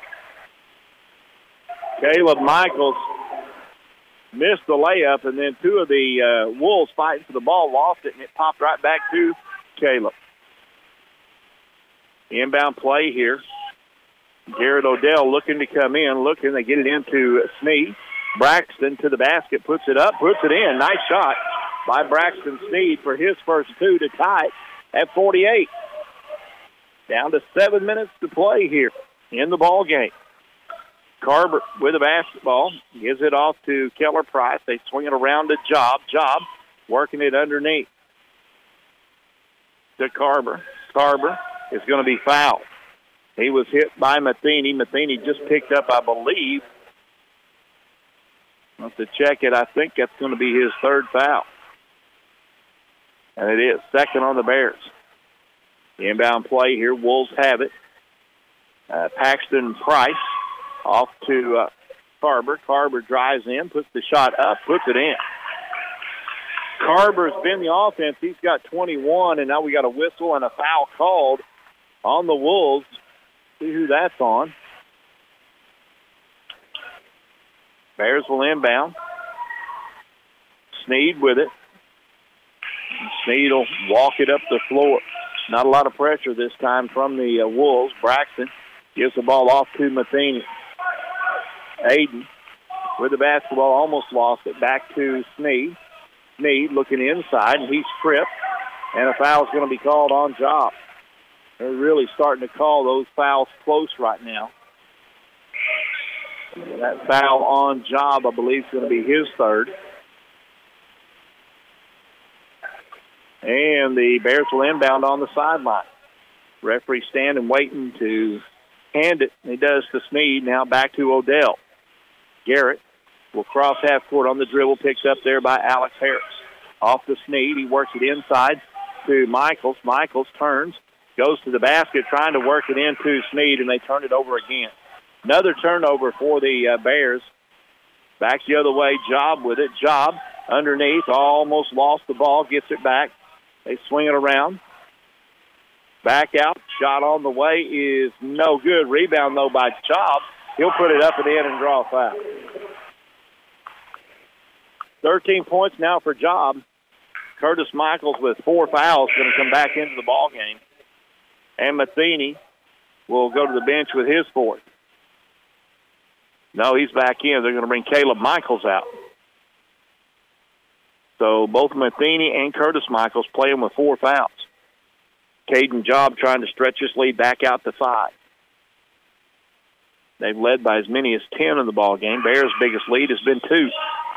Caleb Michaels missed the layup, and then two of the Wolves fighting for the ball lost it, and it popped right back to Caleb. Inbound play here. Garrett Odell looking to come in, they get it into Sneed. Braxton to the basket, puts it up, puts it in. Nice shot by Braxton Sneed for his first two to tie it at 48. Down to 7 minutes to play here in the ball game. Carver with the basketball, gives it off to Keller-Price. They swing it around to Job. Job working it underneath to Carver. Carver is going to be fouled. He was hit by Matheny. Matheny just picked up, I believe. I'll have to check it. I think that's going to be his third foul. And it is. Second on the Bears. The inbound play here. Wolves have it. Paxton Price off to Carver. Carver drives in, puts the shot up, puts it in. Carver's been the offense. He's got 21, and now we got a whistle and a foul called on the Wolves. See who that's on. Bears will inbound. Sneed with it. Sneed will walk it up the floor. Not a lot of pressure this time from the Wolves. Braxton gives the ball off to Matheny. Aiden with the basketball, almost lost it. Back to Sneed. Sneed looking inside, and he's tripped. And a foul is going to be called on Job. They're really starting to call those fouls close right now. That foul on Job, I believe, is going to be his third. And the Bears will inbound on the sideline. Referee standing waiting to hand it. He does to Sneed. Now back to Odell. Garrett will cross half court on the dribble, picked up there by Alex Harris. Off to Sneed. He works it inside to Michaels. Michaels turns, goes to the basket, trying to work it into Sneed, and they turn it over again. Another turnover for the Bears. Back the other way, Job with it. Job underneath, almost lost the ball, gets it back. They swing it around. Back out, shot on the way is no good. Rebound, though, by Job. He'll put it up and in and draw a foul. 13 points now for Job. Curtis Michaels with 4 fouls going to come back into the ball game. And Matheny will go to the bench with his 4th. No, he's back in. They're going to bring Caleb Michaels out. So both Matheny and Curtis Michaels playing with 4 fouls. Caden Job trying to stretch his lead back out to 5. They've led by as many as 10 in the ball game. Bears' biggest lead has been 2.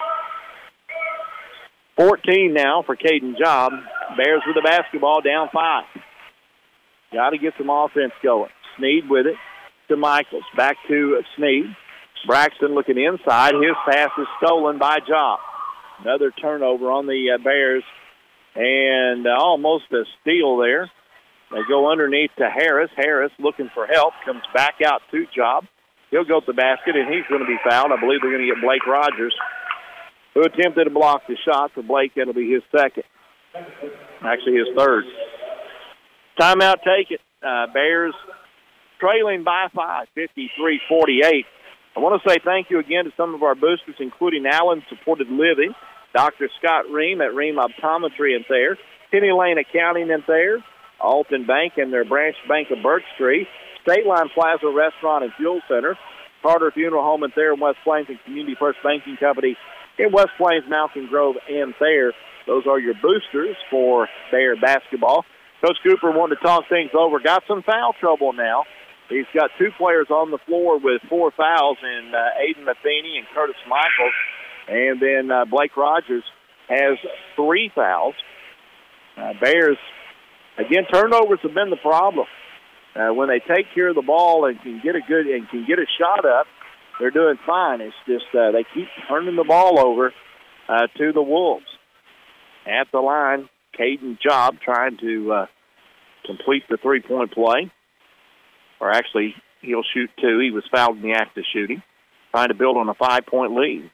14 now for Caden Job. Bears with the basketball, down 5. Got to get some offense going. Sneed with it to Michaels. Back to Sneed. Braxton looking inside. His pass is stolen by Job. Another turnover on the Bears. And almost a steal there. They go underneath to Harris. Harris looking for help. Comes back out to Job. He'll go to the basket, and he's going to be fouled. I believe they're going to get Blake Rogers, who attempted to block the shot. For Blake, that'll be his 2nd. Actually, his 3rd. Timeout taken. Bears trailing by 5, 53-48. I want to say thank you again to some of our boosters, including Allen Supported Living, Dr. Scott Ream at Ream Optometry in Thayer, Penny Lane Accounting in Thayer, Alton Bank and their branch bank of Burke Street, State Line Plaza Restaurant and Fuel Center, Carter Funeral Home in Thayer, West Plains, and Community First Banking Company in West Plains, Mountain Grove, and Thayer. Those are your boosters for Bear basketball. Coach Cooper wanted to talk things over. Got some foul trouble now He's got two players on the floor with 4 fouls in Aiden Matheny and Curtis Michaels. And then Blake Rogers has 3 fouls. Bears, again, turnovers have been the problem. When they take care of the ball and can get a shot up, they're doing fine. It's just they keep turning the ball over to the Wolves. At the line, Caden Job trying to complete the three-point play. Or actually, he'll shoot 2. He was fouled in the act of shooting. Trying to build on a 5-point lead.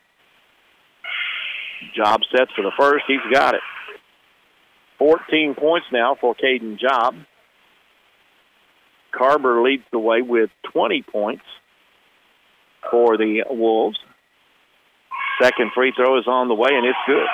Job sets for the first. He's got it. 14 points now for Caden Job. Carver leads the way with 20 points for the Wolves. Second free throw is on the way, and it's good.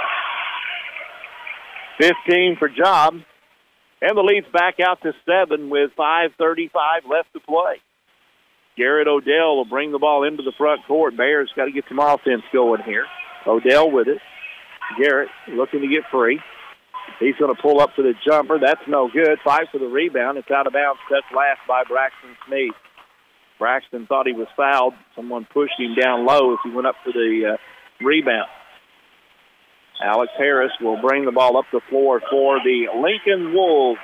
15 for Job. And the lead's back out to 7 with 5:35 left to play. Garrett Odell will bring the ball into the front court. Bears got to get some offense going here. Odell with it. Garrett looking to get free. He's going to pull up for the jumper. That's no good. Fight for the rebound. It's out of bounds. Touched last by Braxton Sneed. Braxton thought he was fouled. Someone pushed him down low as he went up for the rebound. Alex Harris will bring the ball up the floor for the Lincoln Wolves.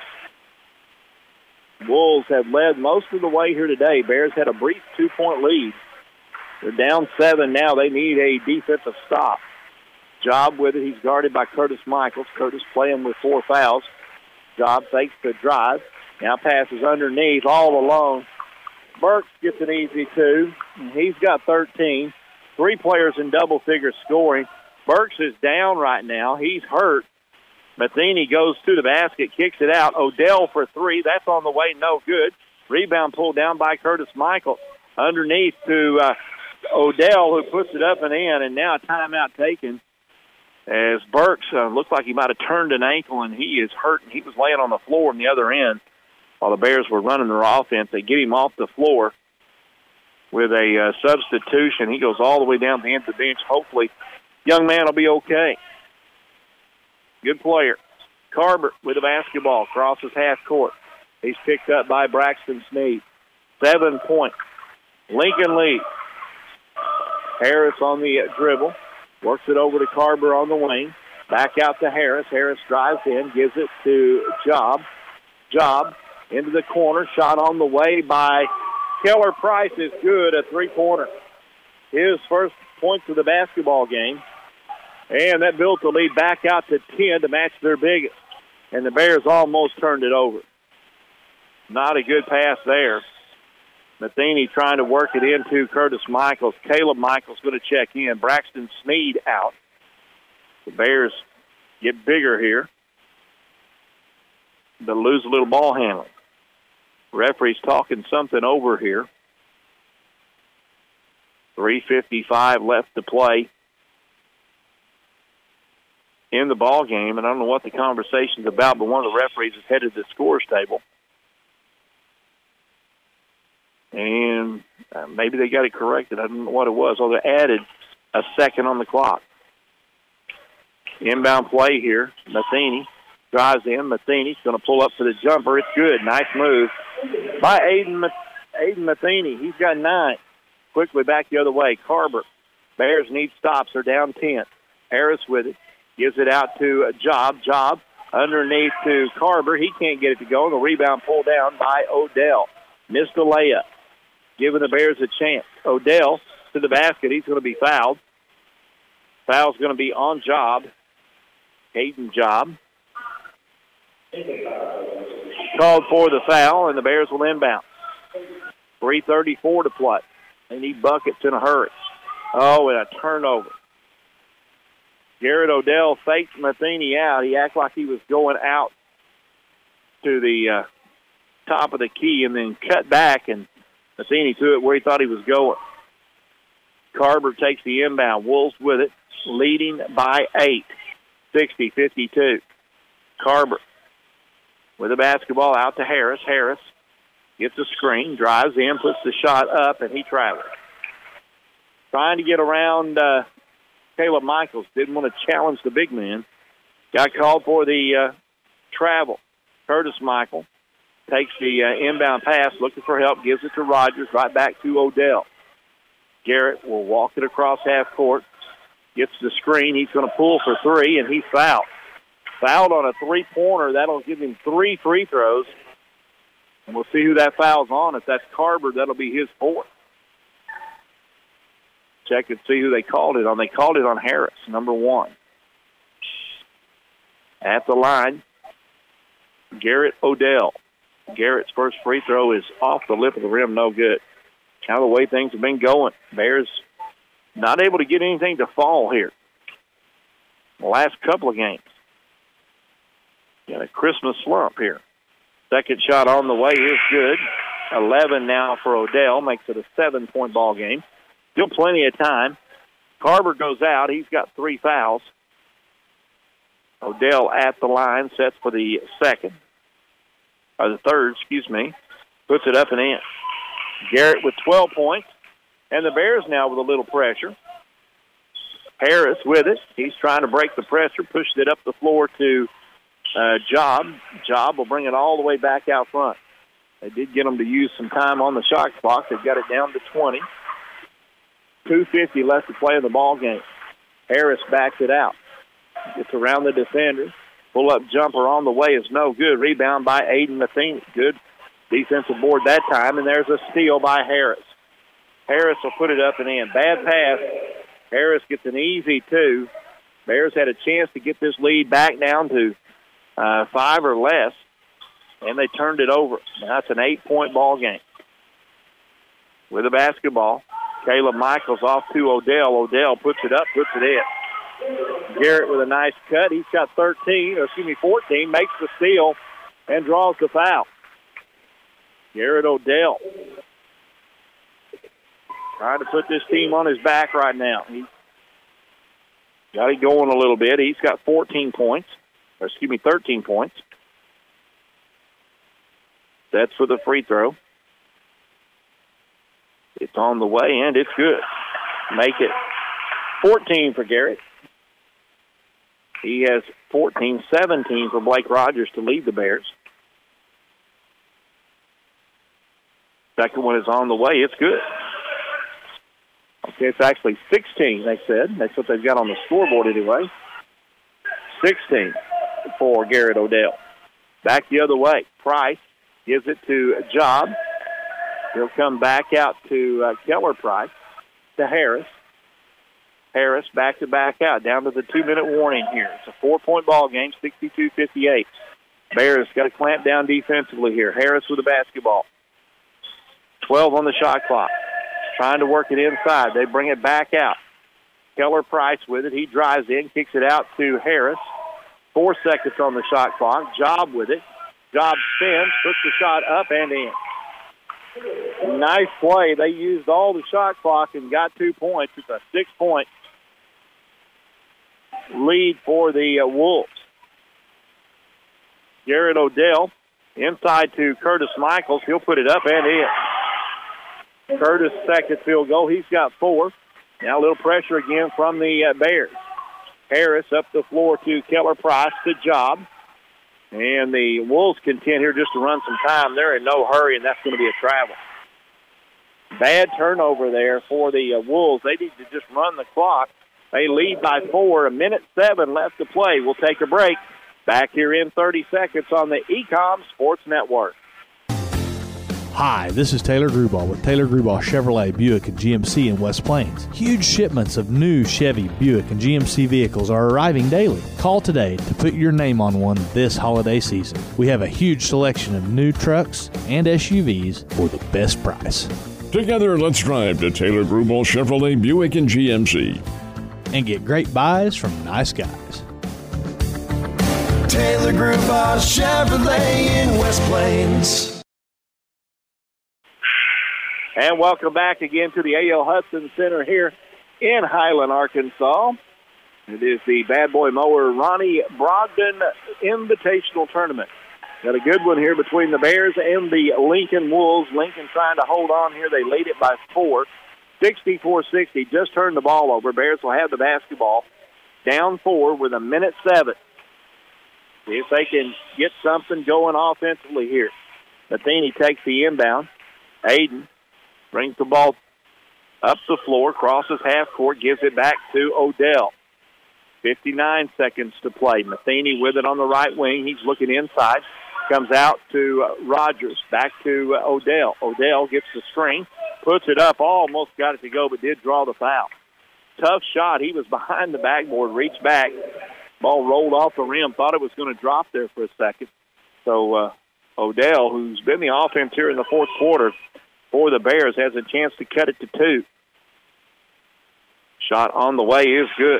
Wolves have led most of the way here today. Bears had a brief 2-point lead. They're down 7 now. They need a defensive stop. Job with it. He's guarded by Curtis Michaels. Curtis playing with 4 fouls. Job fakes the drive. Now passes underneath all alone. Burks gets an easy 2. He's got 13. 3 players in double-figure scoring. Burks is down right now. He's hurt. Matheny goes to the basket, kicks it out. Odell for 3. That's on the way, no good. Rebound pulled down by Curtis Michaels. Underneath to Odell, who puts it up and in, and now a timeout taken as Burks looked like he might have turned an ankle, and he is hurt, and he was laying on the floor on the other end while the Bears were running their offense. They get him off the floor with a substitution. He goes all the way down the end of the bench. Hopefully, young man will be okay. Good player. Carver with the basketball, crosses half court. He's picked up by Braxton Sneed. 7 points. Lincoln leads. Harris on the dribble. Works it over to Carver on the wing. Back out to Harris. Harris drives in, gives it to Job. Job into the corner. Shot on the way by Keller Price is good, a 3-pointer. His first points of the basketball game. And that built the lead back out to 10 to match their biggest. And the Bears almost turned it over. Not a good pass there. Matheny trying to work it into Curtis Michaels. Caleb Michaels going to check in. Braxton Sneed out. The Bears get bigger here. They'll lose a little ball handling. Referee's talking something over here. 3:55 left to play in the ball game, and I don't know what the conversation's about, but one of the referees is headed to the scores table. And maybe they got it corrected. I don't know what it was. Oh, they added a second on the clock. Inbound play here. Matheny drives in. Matheny's going to pull up for the jumper. It's good. Nice move by Aiden Matheny. He's got 9. Quickly back the other way. Carver. Bears need stops. They're down 10. Harris with it. Gives it out to Job. Job underneath to Carver. He can't get it to go. The rebound pulled down by Odell. Missed the layup. Giving the Bears a chance. Odell to the basket. He's going to be fouled. Foul's going to be on Job. Caden Job. Called for the foul, and the Bears will inbound. 3:34 to play. They need buckets in a hurry. Oh, and a turnover. Garrett Odell faked Matheny out. He acted like he was going out to the top of the key and then cut back, and Matheny threw it where he thought he was going. Carver takes the inbound. Wolves with it, leading by 8, 60-52. Carver with the basketball out to Harris. Harris gets a screen, drives in, puts the shot up, and he travels. Trying to get around Caleb Michaels. Didn't want to challenge the big man. Got called for the travel. Curtis Michael takes the inbound pass, looking for help, gives it to Rogers, right back to Odell. Garrett will walk it across half court, gets the screen. He's going to pull for three, and he's fouled. Fouled on a three-pointer. That'll give him 3 free throws. And we'll see who that foul's on. If that's Carver, that'll be his fourth. Check and see who they called it on. They called it on Harris, number 1. At the line, Garrett Odell. Garrett's first free throw is off the lip of the rim, no good. Kind of the way things have been going. Bears not able to get anything to fall here. The last couple of games. Got a Christmas slump here. Second shot on the way is good. 11 now for Odell. Makes it a 7-point ball game. Still plenty of time. Carver goes out. He's got 3 fouls. Odell at the line, sets for the third, puts it up and in. Garrett with 12 points, and the Bears now with a little pressure. Harris with it. He's trying to break the pressure, pushed it up the floor to Job. Job will bring it all the way back out front. They did get him to use some time on the shot clock. They've got it down to 20. 2:50 left to play in the ball game. Harris backs it out. Gets around the defender. Pull-up jumper on the way is no good. Rebound by Aiden Matheny. Good defensive board that time, and there's a steal by Harris. Harris will put it up and in. Bad pass. Harris gets an easy 2. Bears had a chance to get this lead back down to 5 or less, and they turned it over. Now it's an 8-point ball game. With the basketball, Caleb Michaels off to Odell. Odell puts it up, puts it in. Garrett with a nice cut. He's got 14, makes the steal, and draws the foul. Garrett Odell trying to put this team on his back right now. He's got it going a little bit. He's got 13 points. That's for the free throw. It's on the way, and it's good. Make it 14 for Garrett. He has 14, 17 for Blake Rogers to lead the Bears. Second one is on the way. It's good. Okay, it's actually 16, they said. That's what they've got on the scoreboard anyway. 16 for Garrett Odell. Back the other way. Price gives it to Job. He'll come back out to Keller Price, to Harris. Harris back to back out, down to the 2-minute warning here. It's a 4-point ball game, 62-58. Bears got to clamp down defensively here. Harris with the basketball. 12 on the shot clock. Trying to work it inside. They bring it back out. Keller Price with it. He drives in, kicks it out to Harris. 4 seconds on the shot clock. Job with it. Job spins, puts the shot up and in. Nice play. They used all the shot clock and got 2 points. It's a 6-point lead for the Wolves. Garrett Odell inside to Curtis Michaels. He'll put it up and in. Curtis' second field goal. He's got 4. Now a little pressure again from the Bears. Harris up the floor to Keller Price to Job. And the Wolves contend here just to run some time. They're in no hurry, and that's going to be a travel. Bad turnover there for the Wolves. They need to just run the clock. They lead by 4. 1:07 left to play. We'll take a break. Back here in 30 seconds on the Ecom Sports Network. Hi, this is Taylor Grubauer with Taylor Grubauer Chevrolet, Buick, and GMC in West Plains. Huge shipments of new Chevy, Buick, and GMC vehicles are arriving daily. Call today to put your name on one this holiday season. We have a huge selection of new trucks and SUVs for the best price. Together, let's drive to Taylor Grubauer Chevrolet, Buick, and GMC. And get great buys from nice guys. Taylor Grubauer Chevrolet in West Plains. And welcome back again to the A.L. Hudson Center here in Highland, Arkansas. It is the Bad Boy Mower Ronnie Brogdon Invitational Tournament. Got a good one here between the Bears and the Lincoln Wolves. Lincoln trying to hold on here. They lead it by 4. 64-60. Just turned the ball over. Bears will have the basketball. Down 4 with 1:07. See if they can get something going offensively here. Matheny takes the inbound. Aiden brings the ball up the floor, crosses half court, gives it back to Odell. 59 seconds to play. Matheny with it on the right wing. He's looking inside. Comes out to Rogers. Back to Odell. Odell gets the screen. Puts it up. Almost got it to go, but did draw the foul. Tough shot. He was behind the backboard. Reached back. Ball rolled off the rim. Thought it was going to drop there for a second. So Odell, who's been the offense here in the fourth quarter for the Bears, has a chance to cut it to 2. Shot on the way is good.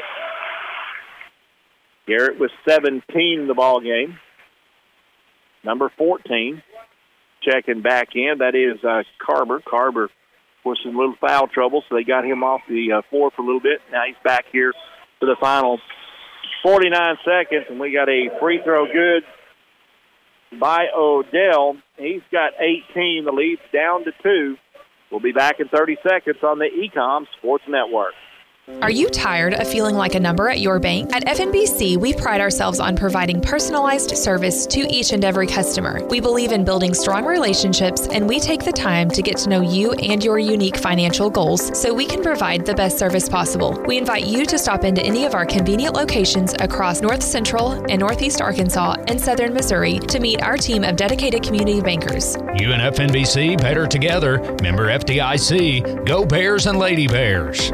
Garrett with 17 in the ball game. Number 14 checking back in. That is Carver. Carver was in a little foul trouble, so they got him off the floor for a little bit. Now he's back here for the final 49 seconds, and we got a free throw good by Odell. He's got 18. The lead's down to 2. We'll be back in 30 seconds on the Ecom Sports Network. Are you tired of feeling like a number at your bank? At FNBC, we pride ourselves on providing personalized service to each and every customer. We believe in building strong relationships, and we take the time to get to know you and your unique financial goals so we can provide the best service possible. We invite you to stop into any of our convenient locations across North Central and Northeast Arkansas and Southern Missouri to meet our team of dedicated community bankers. You and FNBC, better together. Member FDIC. Go Bears and Lady Bears.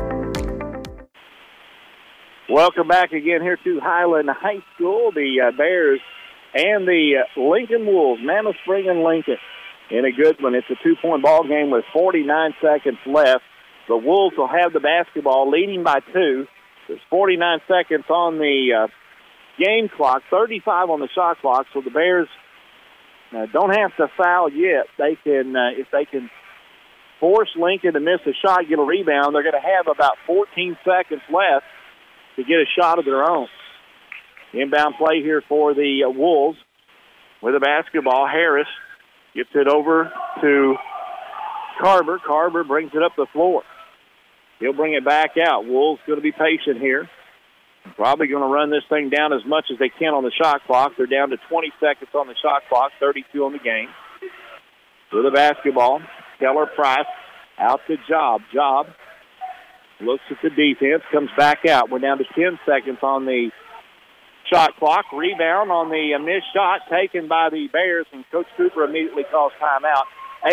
Welcome back again here to Highland High School. The Bears and the Lincoln Wolves, Mammoth Spring and Lincoln, in a good one. It's a 2-point ball game with 49 seconds left. The Wolves will have the basketball, leading by 2. There's 49 seconds on the game clock, 35 on the shot clock, so the Bears don't have to foul yet. They can, if they can force Lincoln to miss a shot, get a rebound, they're going to have about 14 seconds left to get a shot of their own. Inbound play here for the Wolves with the basketball. Harris gets it over to Carver. Carver brings it up the floor. He'll bring it back out. Wolves going to be patient here. Probably going to run this thing down as much as they can on the shot clock. They're down to 20 seconds on the shot clock, 32 on the game. With the basketball, Keller Price out to Job. Job looks at the defense, comes back out. We're down to 10 seconds on the shot clock. Rebound on the missed shot taken by the Bears, and Coach Cooper immediately calls timeout.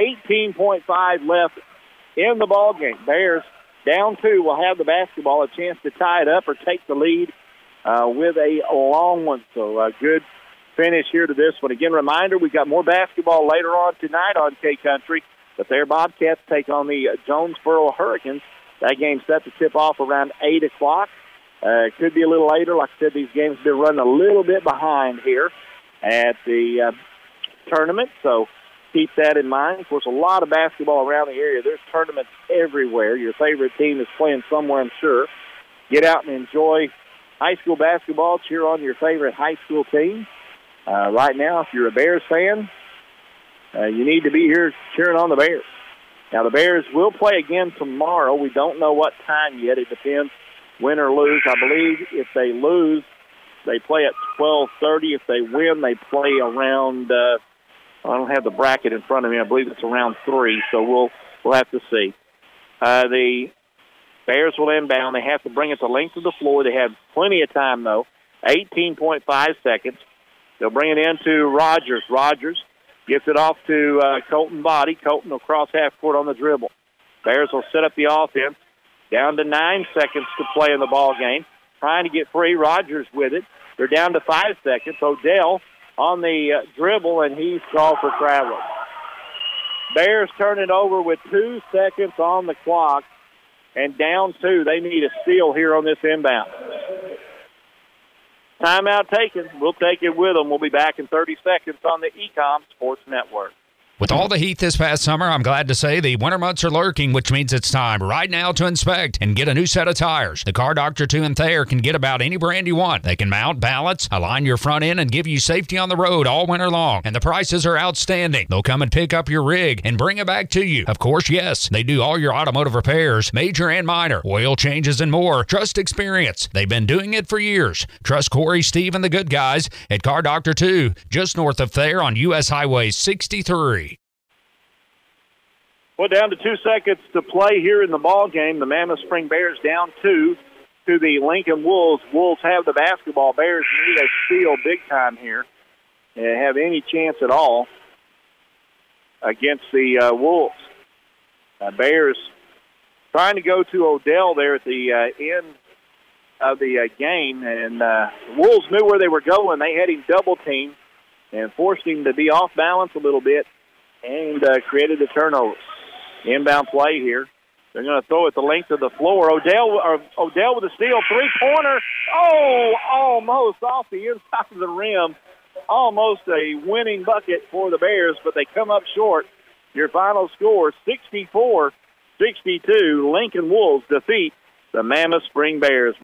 18.5 left in the ball game. Bears down 2 will have the basketball, a chance to tie it up or take the lead with a long one. So a good finish here to this one. Again, reminder, we've got more basketball later on tonight on K-Country. The Thayer Bobcats take on the Jonesboro Hurricanes. That game's set to tip off around 8 o'clock. It could be a little later. Like I said, these games have been running a little bit behind here at the tournament, so keep that in mind. Of course, a lot of basketball around the area. There's tournaments everywhere. Your favorite team is playing somewhere, I'm sure. Get out and enjoy high school basketball. Cheer on your favorite high school team. Right now, if you're a Bears fan, you need to be here cheering on the Bears. Now, the Bears will play again tomorrow. We don't know what time yet. It depends win or lose. I believe if they lose, they play at 12:30. If they win, they play around, I don't have the bracket in front of me. I believe it's around 3, so we'll have to see. The Bears will inbound. They have to bring it the length of the floor. They have plenty of time, though. 18.5 seconds. They'll bring it into Rogers. Rogers gets it off to Colton Body. Colton will cross half court on the dribble. Bears will set up the offense. Down to 9 seconds to play in the ball game. Trying to get free. Rogers with it. They're down to 5 seconds. Odell on the dribble, and he's called for traveling. Bears turn it over with 2 seconds on the clock, and down 2. They need a steal here on this inbound. Timeout taken. We'll take it with them. We'll be back in 30 seconds on the Ecom Sports Network. With all the heat this past summer, I'm glad to say the winter months are lurking, which means it's time right now to inspect and get a new set of tires. The Car Doctor 2 and Thayer can get about any brand you want. They can mount, balance, align your front end, and give you safety on the road all winter long. And the prices are outstanding. They'll come and pick up your rig and bring it back to you. Of course, yes, they do all your automotive repairs, major and minor, oil changes, and more. Trust experience. They've been doing it for years. Trust Corey, Steve, and the good guys at Car Doctor 2, just north of Thayer on U.S. Highway 63. Well, down to 2 seconds to play here in the ball game. The Mammoth Spring Bears down 2 to the Lincoln Wolves. Wolves have the basketball. Bears need a steal big time here and have any chance at all against the Wolves. Bears trying to go to Odell there at the end of the game, and the Wolves knew where they were going. They had him double-teamed and forced him to be off balance a little bit and created a turnover. Inbound play here. They're going to throw it the length of the floor. Odell with a steal, three-pointer. Oh, almost off the inside of the rim. Almost a winning bucket for the Bears, but they come up short. Your final score, 64-62. Lincoln Wolves defeat the Mammoth Spring Bears.